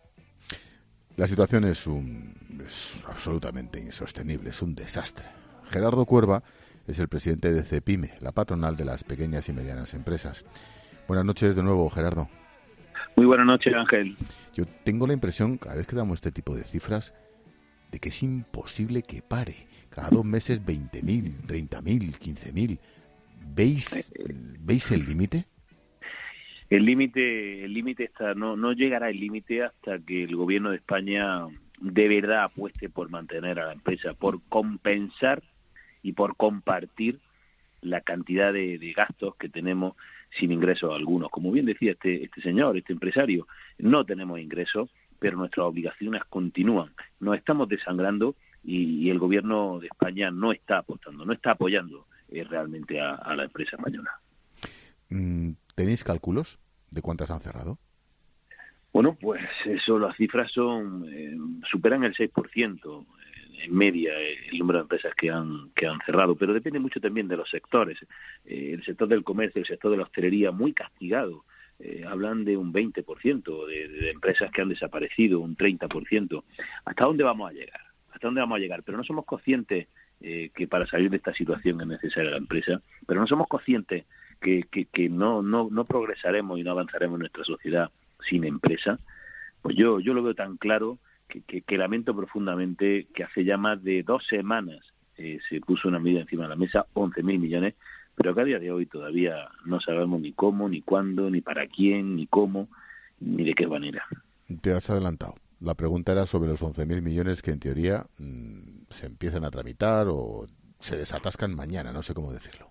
La situación es, un, es absolutamente insostenible, es un desastre. Gerardo Cuerva es el presidente de CEPIME, la patronal de las pequeñas y medianas empresas. Buenas noches de nuevo, Gerardo. Muy buenas noches, Ángel. Yo tengo la impresión, cada vez que damos este tipo de cifras, de que es imposible que pare. Cada dos meses veinte mil, treinta mil, quince mil. ¿Veis, ¿Veis el límite? El límite el límite está no no llegará el límite hasta que el gobierno de España de verdad apueste por mantener a la empresa, por compensar y por compartir la cantidad de, de gastos que tenemos sin ingresos algunos. Como bien decía este este señor, este empresario, no tenemos ingresos, pero nuestras obligaciones continúan. Nos estamos desangrando y, y el gobierno de España no está apostando, no está apoyando eh, realmente a, a la empresa española. ¿Tenéis cálculos de cuántas han cerrado? Bueno, pues eso, las cifras son eh, superan el seis por ciento en media el número de empresas que han que han cerrado, pero depende mucho también de los sectores. Eh, el sector del comercio, el sector de la hostelería, muy castigado. Eh, hablan de un veinte por ciento de, de empresas que han desaparecido, un treinta por ciento. ¿Hasta dónde vamos a llegar? ¿Hasta dónde vamos a llegar? Pero no somos conscientes eh, que para salir de esta situación es necesaria la empresa, pero no somos conscientes que, que, que no, no, no progresaremos y no avanzaremos en nuestra sociedad sin empresa. Pues yo, yo lo veo tan claro que, que, que lamento profundamente que hace ya más de dos semanas eh, se puso una medida encima de la mesa, once mil millones, pero que a día de hoy todavía no sabemos ni cómo, ni cuándo, ni para quién, ni cómo, ni de qué manera. Te has adelantado. La pregunta era sobre los once mil millones que en teoría mmm, se empiezan a tramitar o se desatascan mañana, no sé cómo decirlo.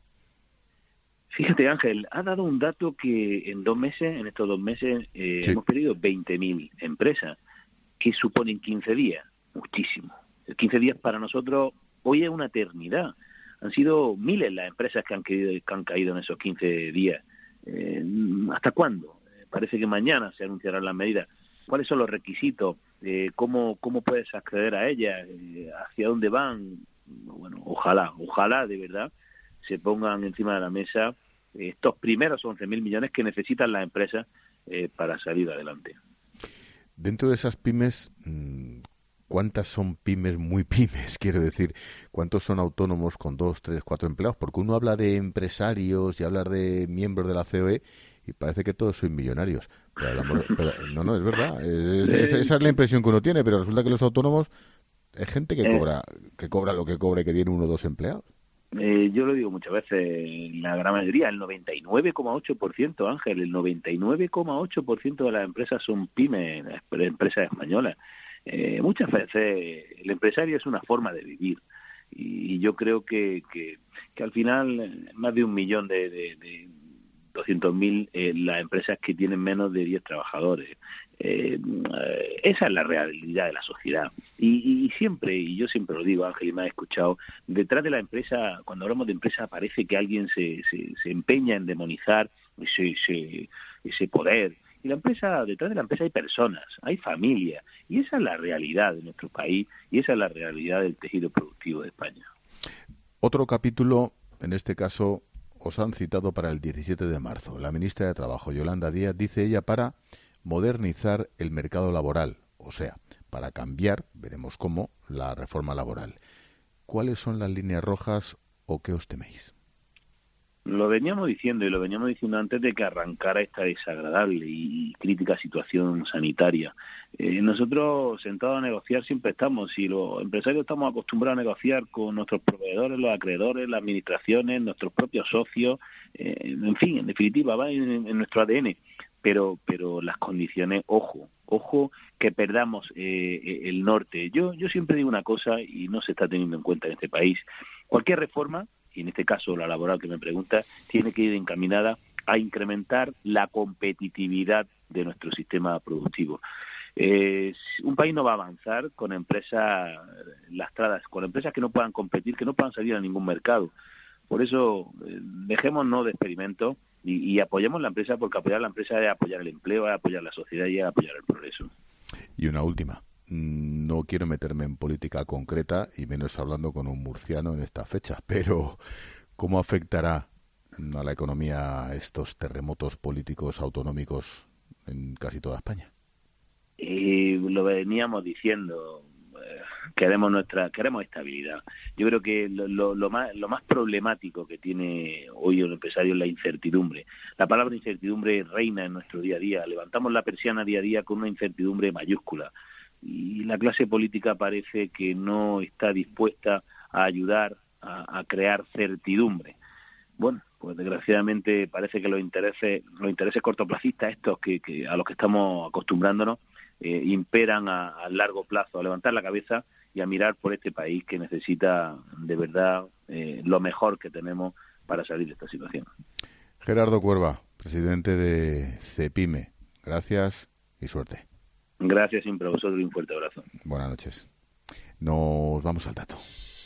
Fíjate, Ángel, ha dado un dato que en dos meses, en estos dos meses, eh, sí. hemos perdido veinte mil empresas, que suponen quince días, muchísimo. quince días para nosotros hoy es una eternidad. Han sido miles las empresas que han caído, que han caído en esos quince días. Eh, ¿Hasta cuándo? Parece que mañana se anunciarán las medidas. ¿Cuáles son los requisitos? Eh, ¿cómo, ¿Cómo puedes acceder a ellas? Eh, ¿Hacia dónde van? Bueno, ojalá, ojalá de verdad se pongan encima de la mesa estos primeros once mil millones que necesitan las empresas eh, para salir adelante. Dentro de esas pymes, ¿cuántas son pymes muy pymes? Quiero decir, ¿cuántos son autónomos con dos, tres, cuatro empleados? Porque uno habla de empresarios y hablar de miembros de la C O E y parece que todos son millonarios. Pero, el amor, pero no, no, es verdad. Es, es, esa es la impresión que uno tiene, pero resulta que los autónomos es gente que cobra que cobra lo que cobra y que tiene uno o dos empleados. Eh, yo lo digo muchas veces, la gran mayoría, el noventa y nueve coma ocho por ciento, Ángel, el noventa y nueve coma ocho por ciento de las empresas son pymes, empresas españolas. Eh, muchas veces el empresario es una forma de vivir y, y yo creo que, que, que al final más de un millón de, de, de doscientos mil eh, las empresas que tienen menos de diez trabajadores. Eh, eh, esa es la realidad de la sociedad y, y siempre, y yo siempre lo digo, Ángel, y me has escuchado, detrás de la empresa, cuando hablamos de empresa, parece que alguien se, se, se empeña en demonizar ese, ese, ese poder. Y la empresa, detrás de la empresa hay personas, hay familia, y esa es la realidad de nuestro país y esa es la realidad del tejido productivo de España. Otro capítulo, en este caso, os han citado para el diecisiete de marzo. La ministra de Trabajo, Yolanda Díaz, dice ella para modernizar el mercado laboral, o sea, para cambiar, veremos cómo, la reforma laboral. ¿Cuáles son las líneas rojas o qué os teméis? Lo veníamos diciendo y lo veníamos diciendo antes de que arrancara esta desagradable y crítica situación sanitaria. Eh, nosotros sentados a negociar siempre estamos, y los empresarios estamos acostumbrados a negociar con nuestros proveedores, los acreedores, las administraciones, nuestros propios socios, eh, en fin, en definitiva, va en, en nuestro A D N. Pero, pero las condiciones, ojo, ojo, que perdamos eh, el norte. Yo, yo siempre digo una cosa y no se está teniendo en cuenta en este país. Cualquier reforma, y en este caso la laboral que me pregunta, tiene que ir encaminada a incrementar la competitividad de nuestro sistema productivo. Eh, un país no va a avanzar con empresas lastradas, con empresas que no puedan competir, que no puedan salir a ningún mercado. Por eso, eh, dejémonos de experimentos y, y apoyemos la empresa, porque apoyar la empresa es apoyar el empleo, es apoyar la sociedad y es apoyar el progreso. Y una última. No quiero meterme en política concreta y menos hablando con un murciano en esta fecha, pero ¿cómo afectará a la economía estos terremotos políticos autonómicos en casi toda España? Y lo veníamos diciendo, eh, queremos nuestra queremos estabilidad. Yo creo que lo, lo, lo más lo más problemático que tiene hoy un empresario es la incertidumbre. La palabra incertidumbre reina en nuestro día a día. Levantamos la persiana día a día con una incertidumbre mayúscula. Y la clase política parece que no está dispuesta a ayudar a, a crear certidumbre. Bueno, pues desgraciadamente parece que los intereses los intereses cortoplacistas estos que, que a los que estamos acostumbrándonos eh, imperan a, a largo plazo, a levantar la cabeza y a mirar por este país que necesita de verdad eh, lo mejor que tenemos para salir de esta situación. Gerardo Cuerva, presidente de CEPIME, gracias y suerte. Gracias siempre a vosotros y un fuerte abrazo. Buenas noches. Nos vamos al dato.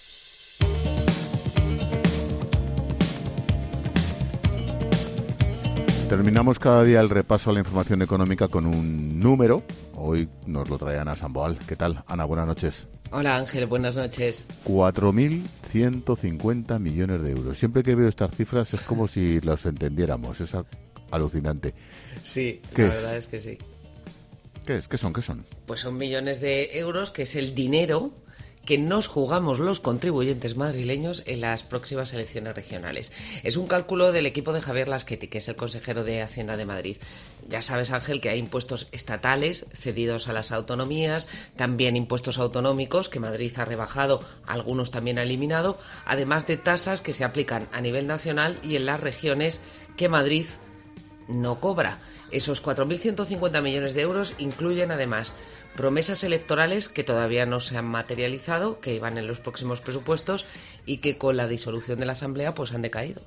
Terminamos cada día el repaso a la información económica con un número. Hoy nos lo trae Ana Samboal. ¿Qué tal, Ana? Buenas noches. Hola Ángel, buenas noches. cuatro mil ciento cincuenta millones de euros. Siempre que veo estas cifras es como si las entendiéramos. Es alucinante. Sí, ¿Qué la es? verdad es que sí. ¿Qué es? ¿Qué son? ¿Qué son? Pues son millones de euros, que es el dinero que nos jugamos los contribuyentes madrileños en las próximas elecciones regionales. Es un cálculo del equipo de Javier Laschetti, que es el consejero de Hacienda de Madrid. Ya sabes, Ángel, que hay impuestos estatales cedidos a las autonomías, también impuestos autonómicos que Madrid ha rebajado, algunos también ha eliminado, además de tasas que se aplican a nivel nacional y en las regiones que Madrid no cobra. Esos cuatro mil ciento cincuenta millones de euros incluyen además promesas electorales que todavía no se han materializado, que iban en los próximos presupuestos y que con la disolución de la Asamblea pues han decaído.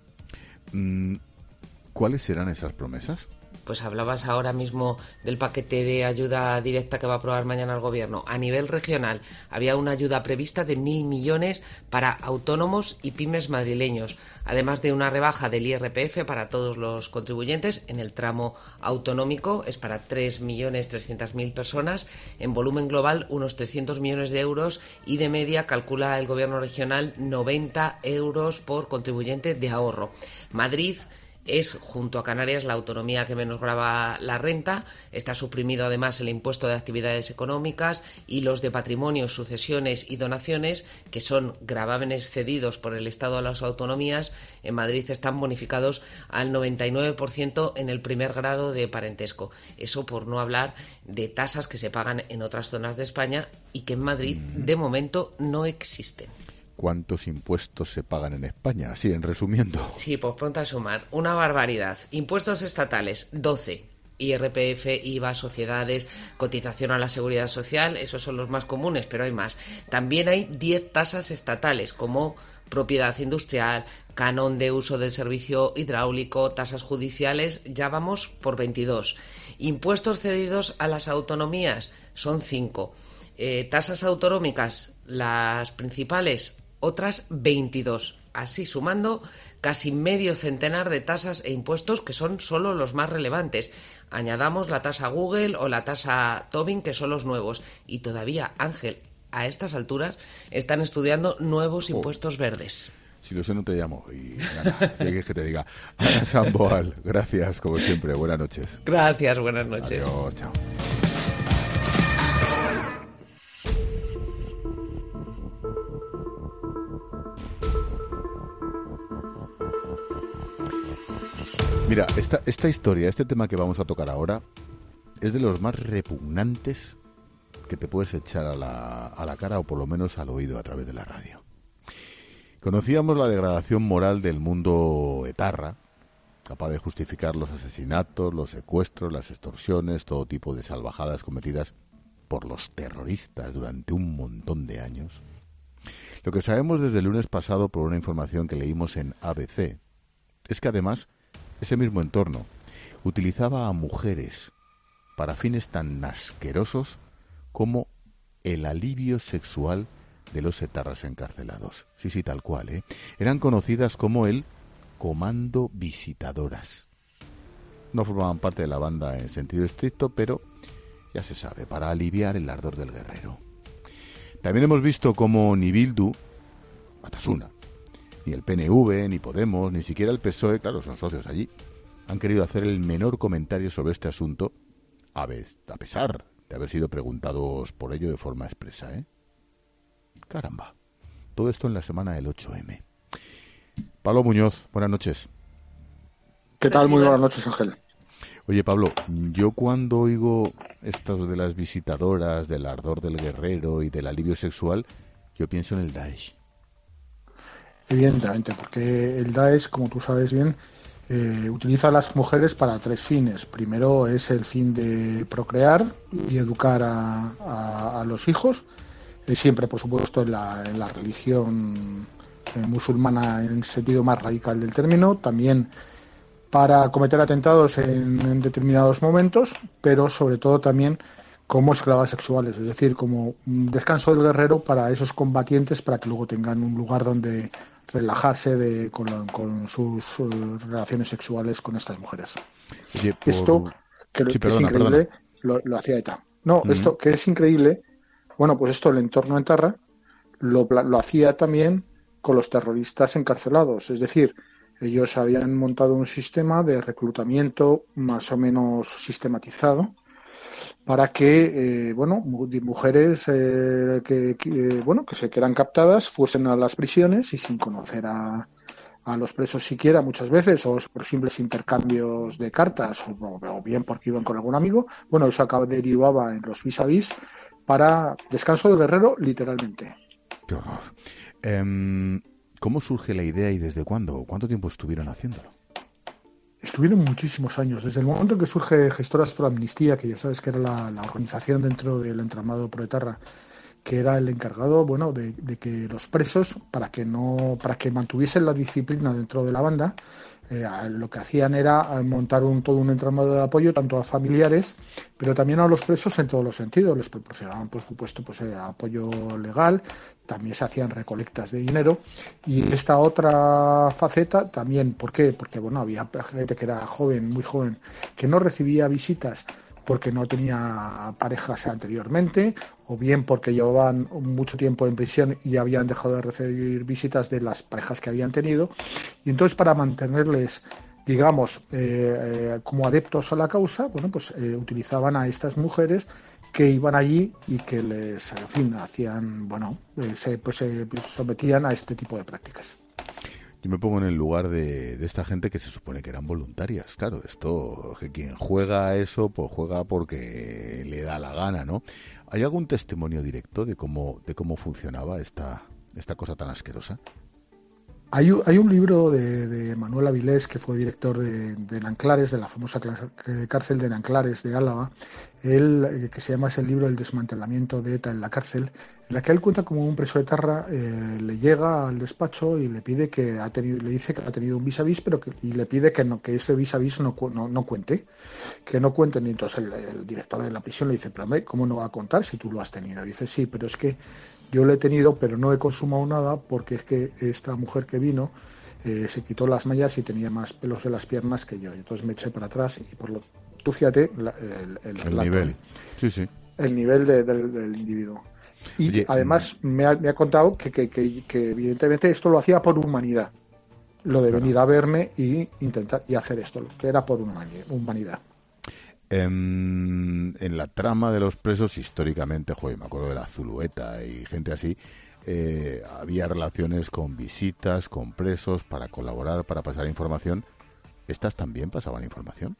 ¿Cuáles serán esas promesas? Pues hablabas ahora mismo del paquete de ayuda directa que va a aprobar mañana el Gobierno. A nivel regional había una ayuda prevista de mil millones para autónomos y pymes madrileños, además de una rebaja del I R P F para todos los contribuyentes en el tramo autonómico. Es para tres millones trescientas mil personas. En volumen global, unos trescientos millones de euros y de media calcula el Gobierno regional noventa euros por contribuyente de ahorro. Madrid Es, junto a Canarias, la autonomía que menos grava la renta. Está suprimido además el impuesto de actividades económicas y los de patrimonio, sucesiones y donaciones, que son gravámenes cedidos por el Estado a las autonomías. En Madrid están bonificados al noventa y nueve por ciento en el primer grado de parentesco. Eso por no hablar de tasas que se pagan en otras zonas de España y que en Madrid, de momento, no existen. ¿Cuántos impuestos se pagan en España? Así, en resumiendo. Sí, pues pronto a sumar. Una barbaridad. Impuestos estatales, doce. I R P F, I V A, sociedades, cotización a la seguridad social, esos son los más comunes, pero hay más. También hay diez tasas estatales, como propiedad industrial, canon de uso del servicio hidráulico, tasas judiciales, ya vamos por veintidós. Impuestos cedidos a las autonomías, son cinco. Eh, tasas autonómicas, las principales, otras veintidós. Así, sumando casi medio centenar de tasas e impuestos que son solo los más relevantes. Añadamos la tasa Google o la tasa Tobin, que son los nuevos. Y todavía, Ángel, a estas alturas están estudiando nuevos impuestos oh. verdes. Si lo sé, no te llamo. Y nada, llegues que te diga. Ana Samboal, gracias, como siempre. Buenas noches. Gracias, buenas noches. Adiós, chao. Mira, esta, esta historia, este tema que vamos a tocar ahora, es de los más repugnantes que te puedes echar a la, a la cara o por lo menos al oído a través de la radio. Conocíamos la degradación moral del mundo etarra, capaz de justificar los asesinatos, los secuestros, las extorsiones, todo tipo de salvajadas cometidas por los terroristas durante un montón de años. Lo que sabemos desde el lunes pasado por una información que leímos en A B C es que además ese mismo entorno utilizaba a mujeres para fines tan asquerosos como el alivio sexual de los etarras encarcelados. Sí, sí, tal cual, ¿eh? Eran conocidas como el Comando Visitadoras. No formaban parte de la banda en sentido estricto, pero ya se sabe, para aliviar el ardor del guerrero. También hemos visto cómo ni Bildu, Batasuna, ni el P N V, ni Podemos, ni siquiera el P S O E, claro, son socios allí, han querido hacer el menor comentario sobre este asunto, a, vez, a pesar de haber sido preguntados por ello de forma expresa, ¿eh? Caramba. Todo esto en la semana del ocho eme. Pablo Muñoz, buenas noches. ¿Qué tal? Muy buenas noches, Ángel. Oye, Pablo, yo cuando oigo esto de las visitadoras, del ardor del guerrero y del alivio sexual, yo pienso en el Daesh. Evidentemente, porque el Daesh, como tú sabes bien, eh, utiliza a las mujeres para tres fines. Primero es el fin de procrear y educar a, a, a los hijos, eh, siempre, por supuesto, en la, en la religión eh, musulmana en el sentido más radical del término, también para cometer atentados en, en determinados momentos, pero sobre todo también como esclavas sexuales, es decir, como un descanso del guerrero para esos combatientes para que luego tengan un lugar donde relajarse de, con, con sus uh, relaciones sexuales con estas mujeres. Oye, por... Esto, que, sí, que perdona, es increíble, lo, lo hacía ETA. No, mm. esto que es increíble, bueno, pues esto el entorno etarra lo, lo hacía también con los terroristas encarcelados, es decir, ellos habían montado un sistema de reclutamiento más o menos sistematizado para que, eh, bueno, mujeres eh, que, que, bueno, que se quedan captadas fuesen a las prisiones y sin conocer a, a los presos siquiera muchas veces, o por simples intercambios de cartas, o, o bien porque iban con algún amigo, bueno, eso acaba derivaba en los vis a vis para descanso del guerrero, literalmente. Qué horror. Um, ¿Cómo surge la idea y desde cuándo? ¿Cuánto tiempo estuvieron haciéndolo? Estuvieron muchísimos años, desde el momento en que surge Gestoras por Amnistía, que ya sabes que era la, la organización dentro del entramado proetarra, que era el encargado, bueno, de, de que los presos, para que no, para que mantuviesen la disciplina dentro de la banda, eh, lo que hacían era montar un, todo un entramado de apoyo tanto a familiares, pero también a los presos en todos los sentidos. Les proporcionaban, por supuesto, pues eh, apoyo legal, también se hacían recolectas de dinero, y esta otra faceta también, ¿por qué? Porque bueno, había gente que era joven, muy joven, que no recibía visitas porque no tenía parejas anteriormente, o bien porque llevaban mucho tiempo en prisión y habían dejado de recibir visitas de las parejas que habían tenido, y entonces para mantenerles digamos, eh, eh, como adeptos a la causa, bueno, pues eh, utilizaban a estas mujeres que iban allí y que les, en fin, hacían, bueno, eh, se, pues, se sometían a este tipo de prácticas. Yo me pongo en el lugar de, de esta gente que se supone que eran voluntarias. Claro, esto, que quien juega a eso, pues juega porque le da la gana, ¿no? ¿Hay algún testimonio directo de cómo, de cómo funcionaba esta, esta cosa tan asquerosa? Hay, hay un libro de, de Manuel Avilés, que fue director de, de Nanclares, de la famosa cárcel de Nanclares de Álava, él, que se llama ese libro El desmantelamiento de ETA en la cárcel, en la que él cuenta como un preso de Etarra eh, le llega al despacho y le pide que ha tenido, le dice que ha tenido un vis a vis, pero que, y le pide que no, que ese vis a vis no, no, no cuente, que no cuente. Y entonces el, el director de la prisión le dice, pero hombre, ¿cómo no va a contar si tú lo has tenido? Y dice, sí, pero es que yo lo he tenido, pero no he consumado nada porque es que esta mujer que vino eh, se quitó las mallas y tenía más pelos en las piernas que yo. Y entonces me eché para atrás y por lo tú fíjate la, el, el, el nivel, sí, sí. el nivel de, de, del individuo. Y Oye, además me ha, me ha contado que, que, que, que evidentemente esto lo hacía por humanidad. Lo de claro. venir a verme y intentar y hacer esto, que era por humanidad. En, en la trama de los presos, históricamente, joder, me acuerdo de la Zulueta y gente así, eh, había relaciones con visitas, con presos, para colaborar, para pasar información. ¿Estas también pasaban información?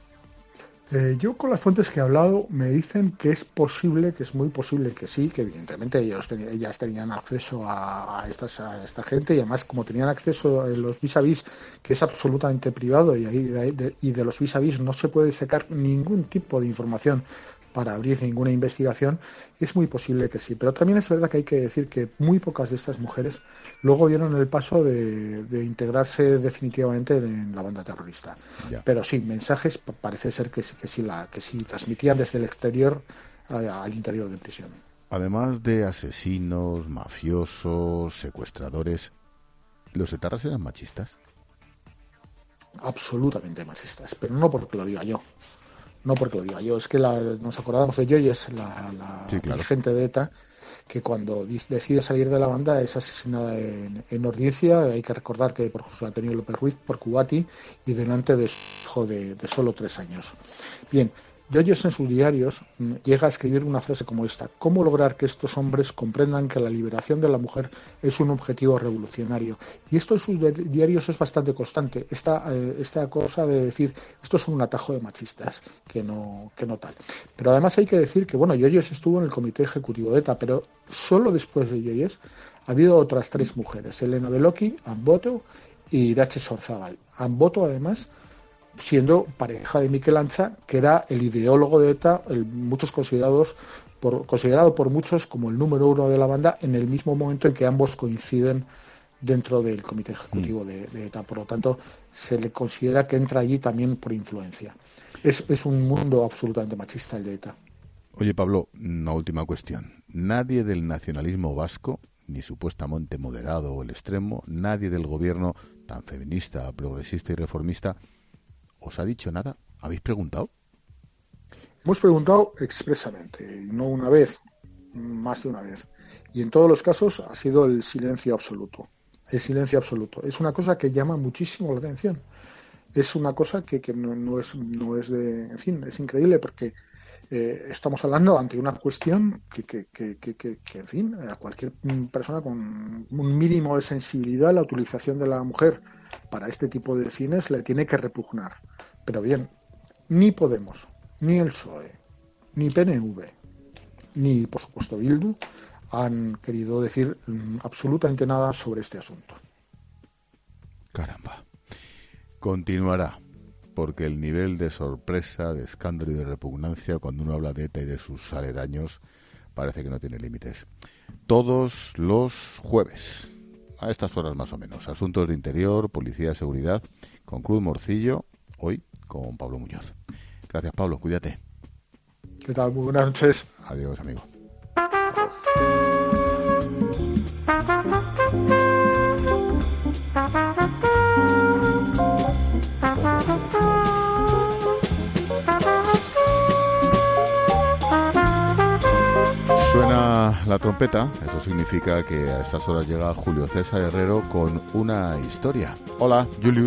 Eh, yo con las fuentes que he hablado me dicen que es posible, que es muy posible que sí, que evidentemente ellos ten, ellas tenían acceso a, a, estas, a esta gente y además como tenían acceso a los vis a vis, que es absolutamente privado y, ahí, de, de, y de los vis a vis no se puede sacar ningún tipo de información para abrir ninguna investigación, es muy posible que sí. Pero también es verdad que hay que decir que muy pocas de estas mujeres luego dieron el paso de, de integrarse definitivamente en la banda terrorista. Ya. Pero sí, mensajes parece ser que sí, que sí, la, que sí transmitían desde el exterior a, al interior de prisión. Además de asesinos, mafiosos, secuestradores, ¿los etarras eran machistas? Absolutamente machistas, pero no porque lo diga yo. No porque lo diga yo, es que la, nos acordamos de Joyes, la, la sí, claro. dirigente de ETA, que cuando decide salir de la banda es asesinada en, en Ordiencia. Hay que recordar que por José Antonio López Ruiz, por Cubati, y delante de su hijo de, de solo tres años. Bien, Joyes en sus diarios llega a escribir una frase como esta: ¿cómo lograr que estos hombres comprendan que la liberación de la mujer es un objetivo revolucionario? Y esto en sus diarios es bastante constante, esta, eh, esta cosa de decir esto es un atajo de machistas, que no, que no tal. Pero además hay que decir que, bueno, Joyes estuvo en el comité ejecutivo de ETA, pero solo después de Joyes ha habido otras tres mujeres: Elena Beloki, Amboto y Irache Sorzábal. Amboto, además, siendo pareja de Mikel Antza, que era el ideólogo de ETA, el, muchos considerados por, considerado por muchos como el número uno de la banda, en el mismo momento en que ambos coinciden dentro del comité ejecutivo mm. de, de ETA. Por lo tanto, se le considera que entra allí también por influencia. Es, es un mundo absolutamente machista el de ETA. Oye, Pablo, una última cuestión. Nadie del nacionalismo vasco, ni supuestamente moderado o el extremo, nadie del gobierno tan feminista, progresista y reformista, ¿os ha dicho nada? ¿Habéis preguntado? Hemos preguntado expresamente, no una vez, más de una vez. Y en todos los casos ha sido el silencio absoluto. El silencio absoluto. Es una cosa que llama muchísimo la atención. Es una cosa que, que no, no, es, no es de... En fin, es increíble porque eh, estamos hablando ante una cuestión que, que, que, que, que, que, en fin, a cualquier persona con un mínimo de sensibilidad, la utilización de la mujer para este tipo de fines le tiene que repugnar. Pero bien, ni Podemos, ni el P S O E, ni P N V, ni por supuesto Bildu han querido decir mm, absolutamente nada sobre este asunto. Caramba. Continuará, porque el nivel de sorpresa, de escándalo y de repugnancia cuando uno habla de ETA y de sus aledaños parece que no tiene límites. Todos los jueves, a estas horas más o menos, asuntos de interior, policía, seguridad, con Cruz Morcillo, hoy con Pablo Muñoz. Gracias, Pablo, cuídate. ¿Qué tal? Muy buenas noches. Adiós, amigo. Suena la trompeta, eso significa que a estas horas llega Julio César Herrero con una historia. Hola, Julius.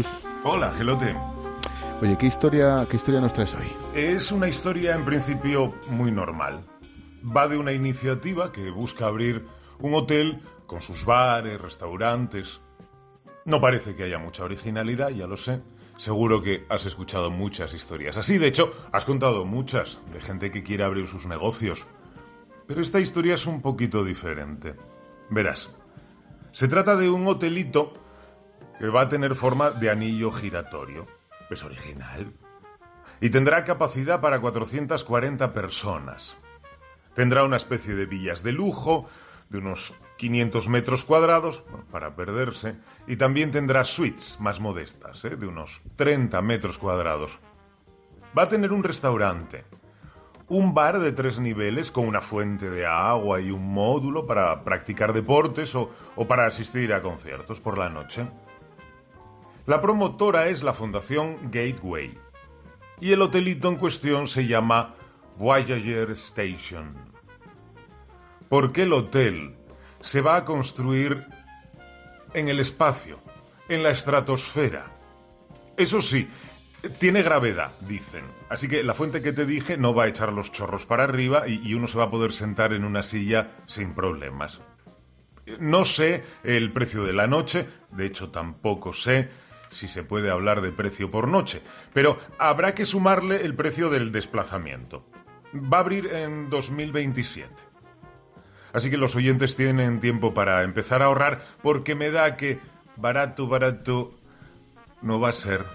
Hola, Gelote. Oye, ¿qué historia, qué historia nos traes hoy? Es una historia en principio muy normal. Va de una iniciativa que busca abrir un hotel con sus bares, restaurantes. No parece que haya mucha originalidad, ya lo sé. Seguro que has escuchado muchas historias así. De hecho, has contado muchas de gente que quiere abrir sus negocios. Pero esta historia es un poquito diferente. Verás, se trata de un hotelito que va a tener forma de anillo giratorio. Es original. Y tendrá capacidad para cuatrocientas cuarenta personas. Tendrá una especie de villas de lujo, de unos quinientos metros cuadrados, bueno, para perderse, y también tendrá suites más modestas, ¿eh? de unos treinta metros cuadrados. Va a tener un restaurante, un bar de tres niveles con una fuente de agua y un módulo para practicar deportes o, o para asistir a conciertos por la noche. La promotora es la Fundación Gateway y el hotelito en cuestión se llama Voyager Station. Porque el hotel se va a construir en el espacio, en la estratosfera. Eso sí, tiene gravedad, dicen. Así que la fuente que te dije no va a echar los chorros para arriba y, y uno se va a poder sentar en una silla sin problemas. No sé el precio de la noche, de hecho tampoco sé si se puede hablar de precio por noche, pero habrá que sumarle el precio del desplazamiento. Va a abrir en dos mil veintisiete. Así que los oyentes tienen tiempo para empezar a ahorrar, porque me da que barato, barato no va a ser.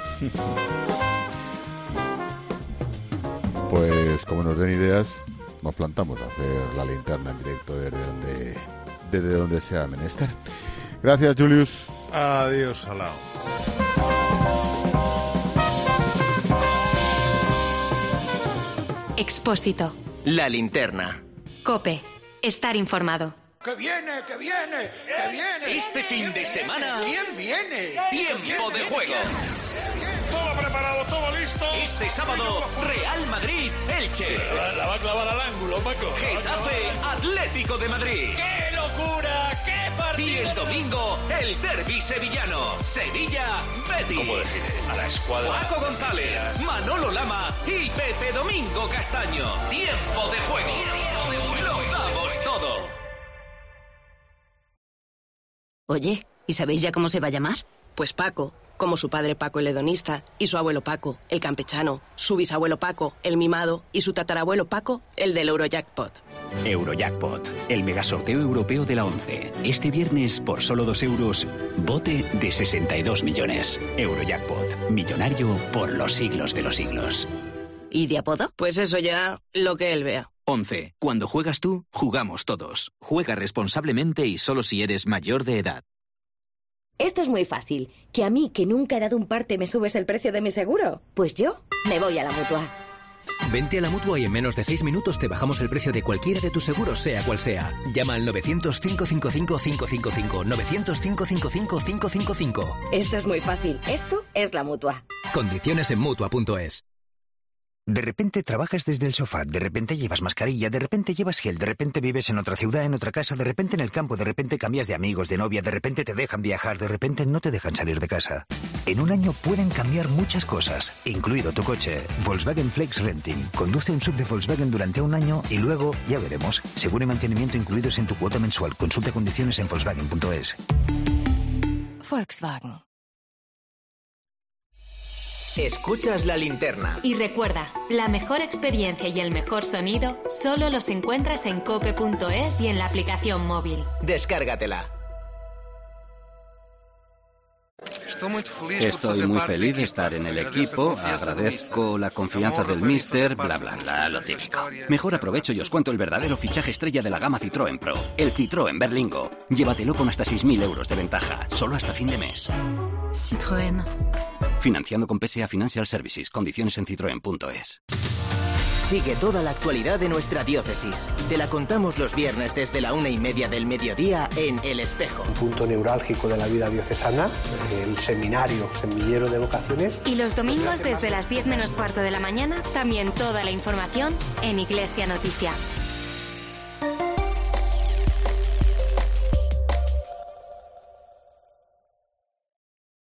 Pues como nos den ideas, nos plantamos a hacer la linterna en directo desde donde, desde donde sea menester. Gracias, Julius. Adiós, Salao. Expósito. La linterna. COPE. Estar informado. ¡Que viene, que viene, que viene! Este fin de semana... ¿Quién viene? ¡Tiempo de juego! Todo preparado, todo listo. Este sábado, Real Madrid, Elche. La, la va a clavar al ángulo, Paco. Getafe, Atlético de Madrid. ¡Qué locura! ¡Qué partido! Y el domingo, el derbi sevillano. Sevilla, Betis. ¿Cómo decide? A la escuadra. Paco González, Manolo Lama y Pepe Domingo Castaño. Tiempo de juego. Lo damos todo. Oye, ¿y sabéis ya cómo se va a llamar? Pues Paco, como su padre Paco el hedonista, y su abuelo Paco, el campechano, su bisabuelo Paco, el mimado, y su tatarabuelo Paco, el del Eurojackpot. Eurojackpot, el megasorteo europeo de la ONCE. Este viernes, por solo dos euros, bote de sesenta y dos millones. Eurojackpot, millonario por los siglos de los siglos. ¿Y de apodo? Pues eso ya, lo que él vea. once. Cuando juegas tú, jugamos todos. Juega responsablemente y solo si eres mayor de edad. Esto es muy fácil. ¿Que a mí, que nunca he dado un parte, me subes el precio de mi seguro? Pues yo me voy a la Mutua. Vente a la Mutua y en menos de seis minutos te bajamos el precio de cualquiera de tus seguros, sea cual sea. Llama al novecientos, cinco cinco cinco, cinco cinco cinco. novecientos, cinco cinco cinco, cinco cinco cinco. Esto es muy fácil. Esto es la Mutua. Condiciones en Mutua punto es. De repente trabajas desde el sofá, de repente llevas mascarilla, de repente llevas gel, de repente vives en otra ciudad, en otra casa, de repente en el campo, de repente cambias de amigos, de novia, de repente te dejan viajar, de repente no te dejan salir de casa. En un año pueden cambiar muchas cosas, incluido tu coche. Volkswagen Flex Renting. Conduce un sub de Volkswagen durante un año y luego, ya veremos, seguro y mantenimiento incluidos en tu cuota mensual. Consulta condiciones en Volkswagen punto es. Volkswagen. Escuchas la linterna. Y recuerda, la mejor experiencia y el mejor sonido solo los encuentras en cope punto es y en la aplicación móvil. Descárgatela. Estoy muy feliz de estar en el equipo, agradezco la confianza del míster, bla bla bla, lo típico. Mejor aprovecho y os cuento el verdadero fichaje estrella de la gama Citroën Pro, el Citroën Berlingo. Llévatelo con hasta seis mil euros de ventaja, solo hasta fin de mes. Citroën. Financiando con P S A Financial Services, condiciones en citroen punto es. Sigue toda la actualidad de nuestra diócesis. Te la contamos los viernes desde la una y media del mediodía en El Espejo. Un punto neurálgico de la vida diocesana, el seminario, semillero de vocaciones. Y los domingos desde las diez menos cuarto de la mañana, también toda la información en Iglesia Noticia.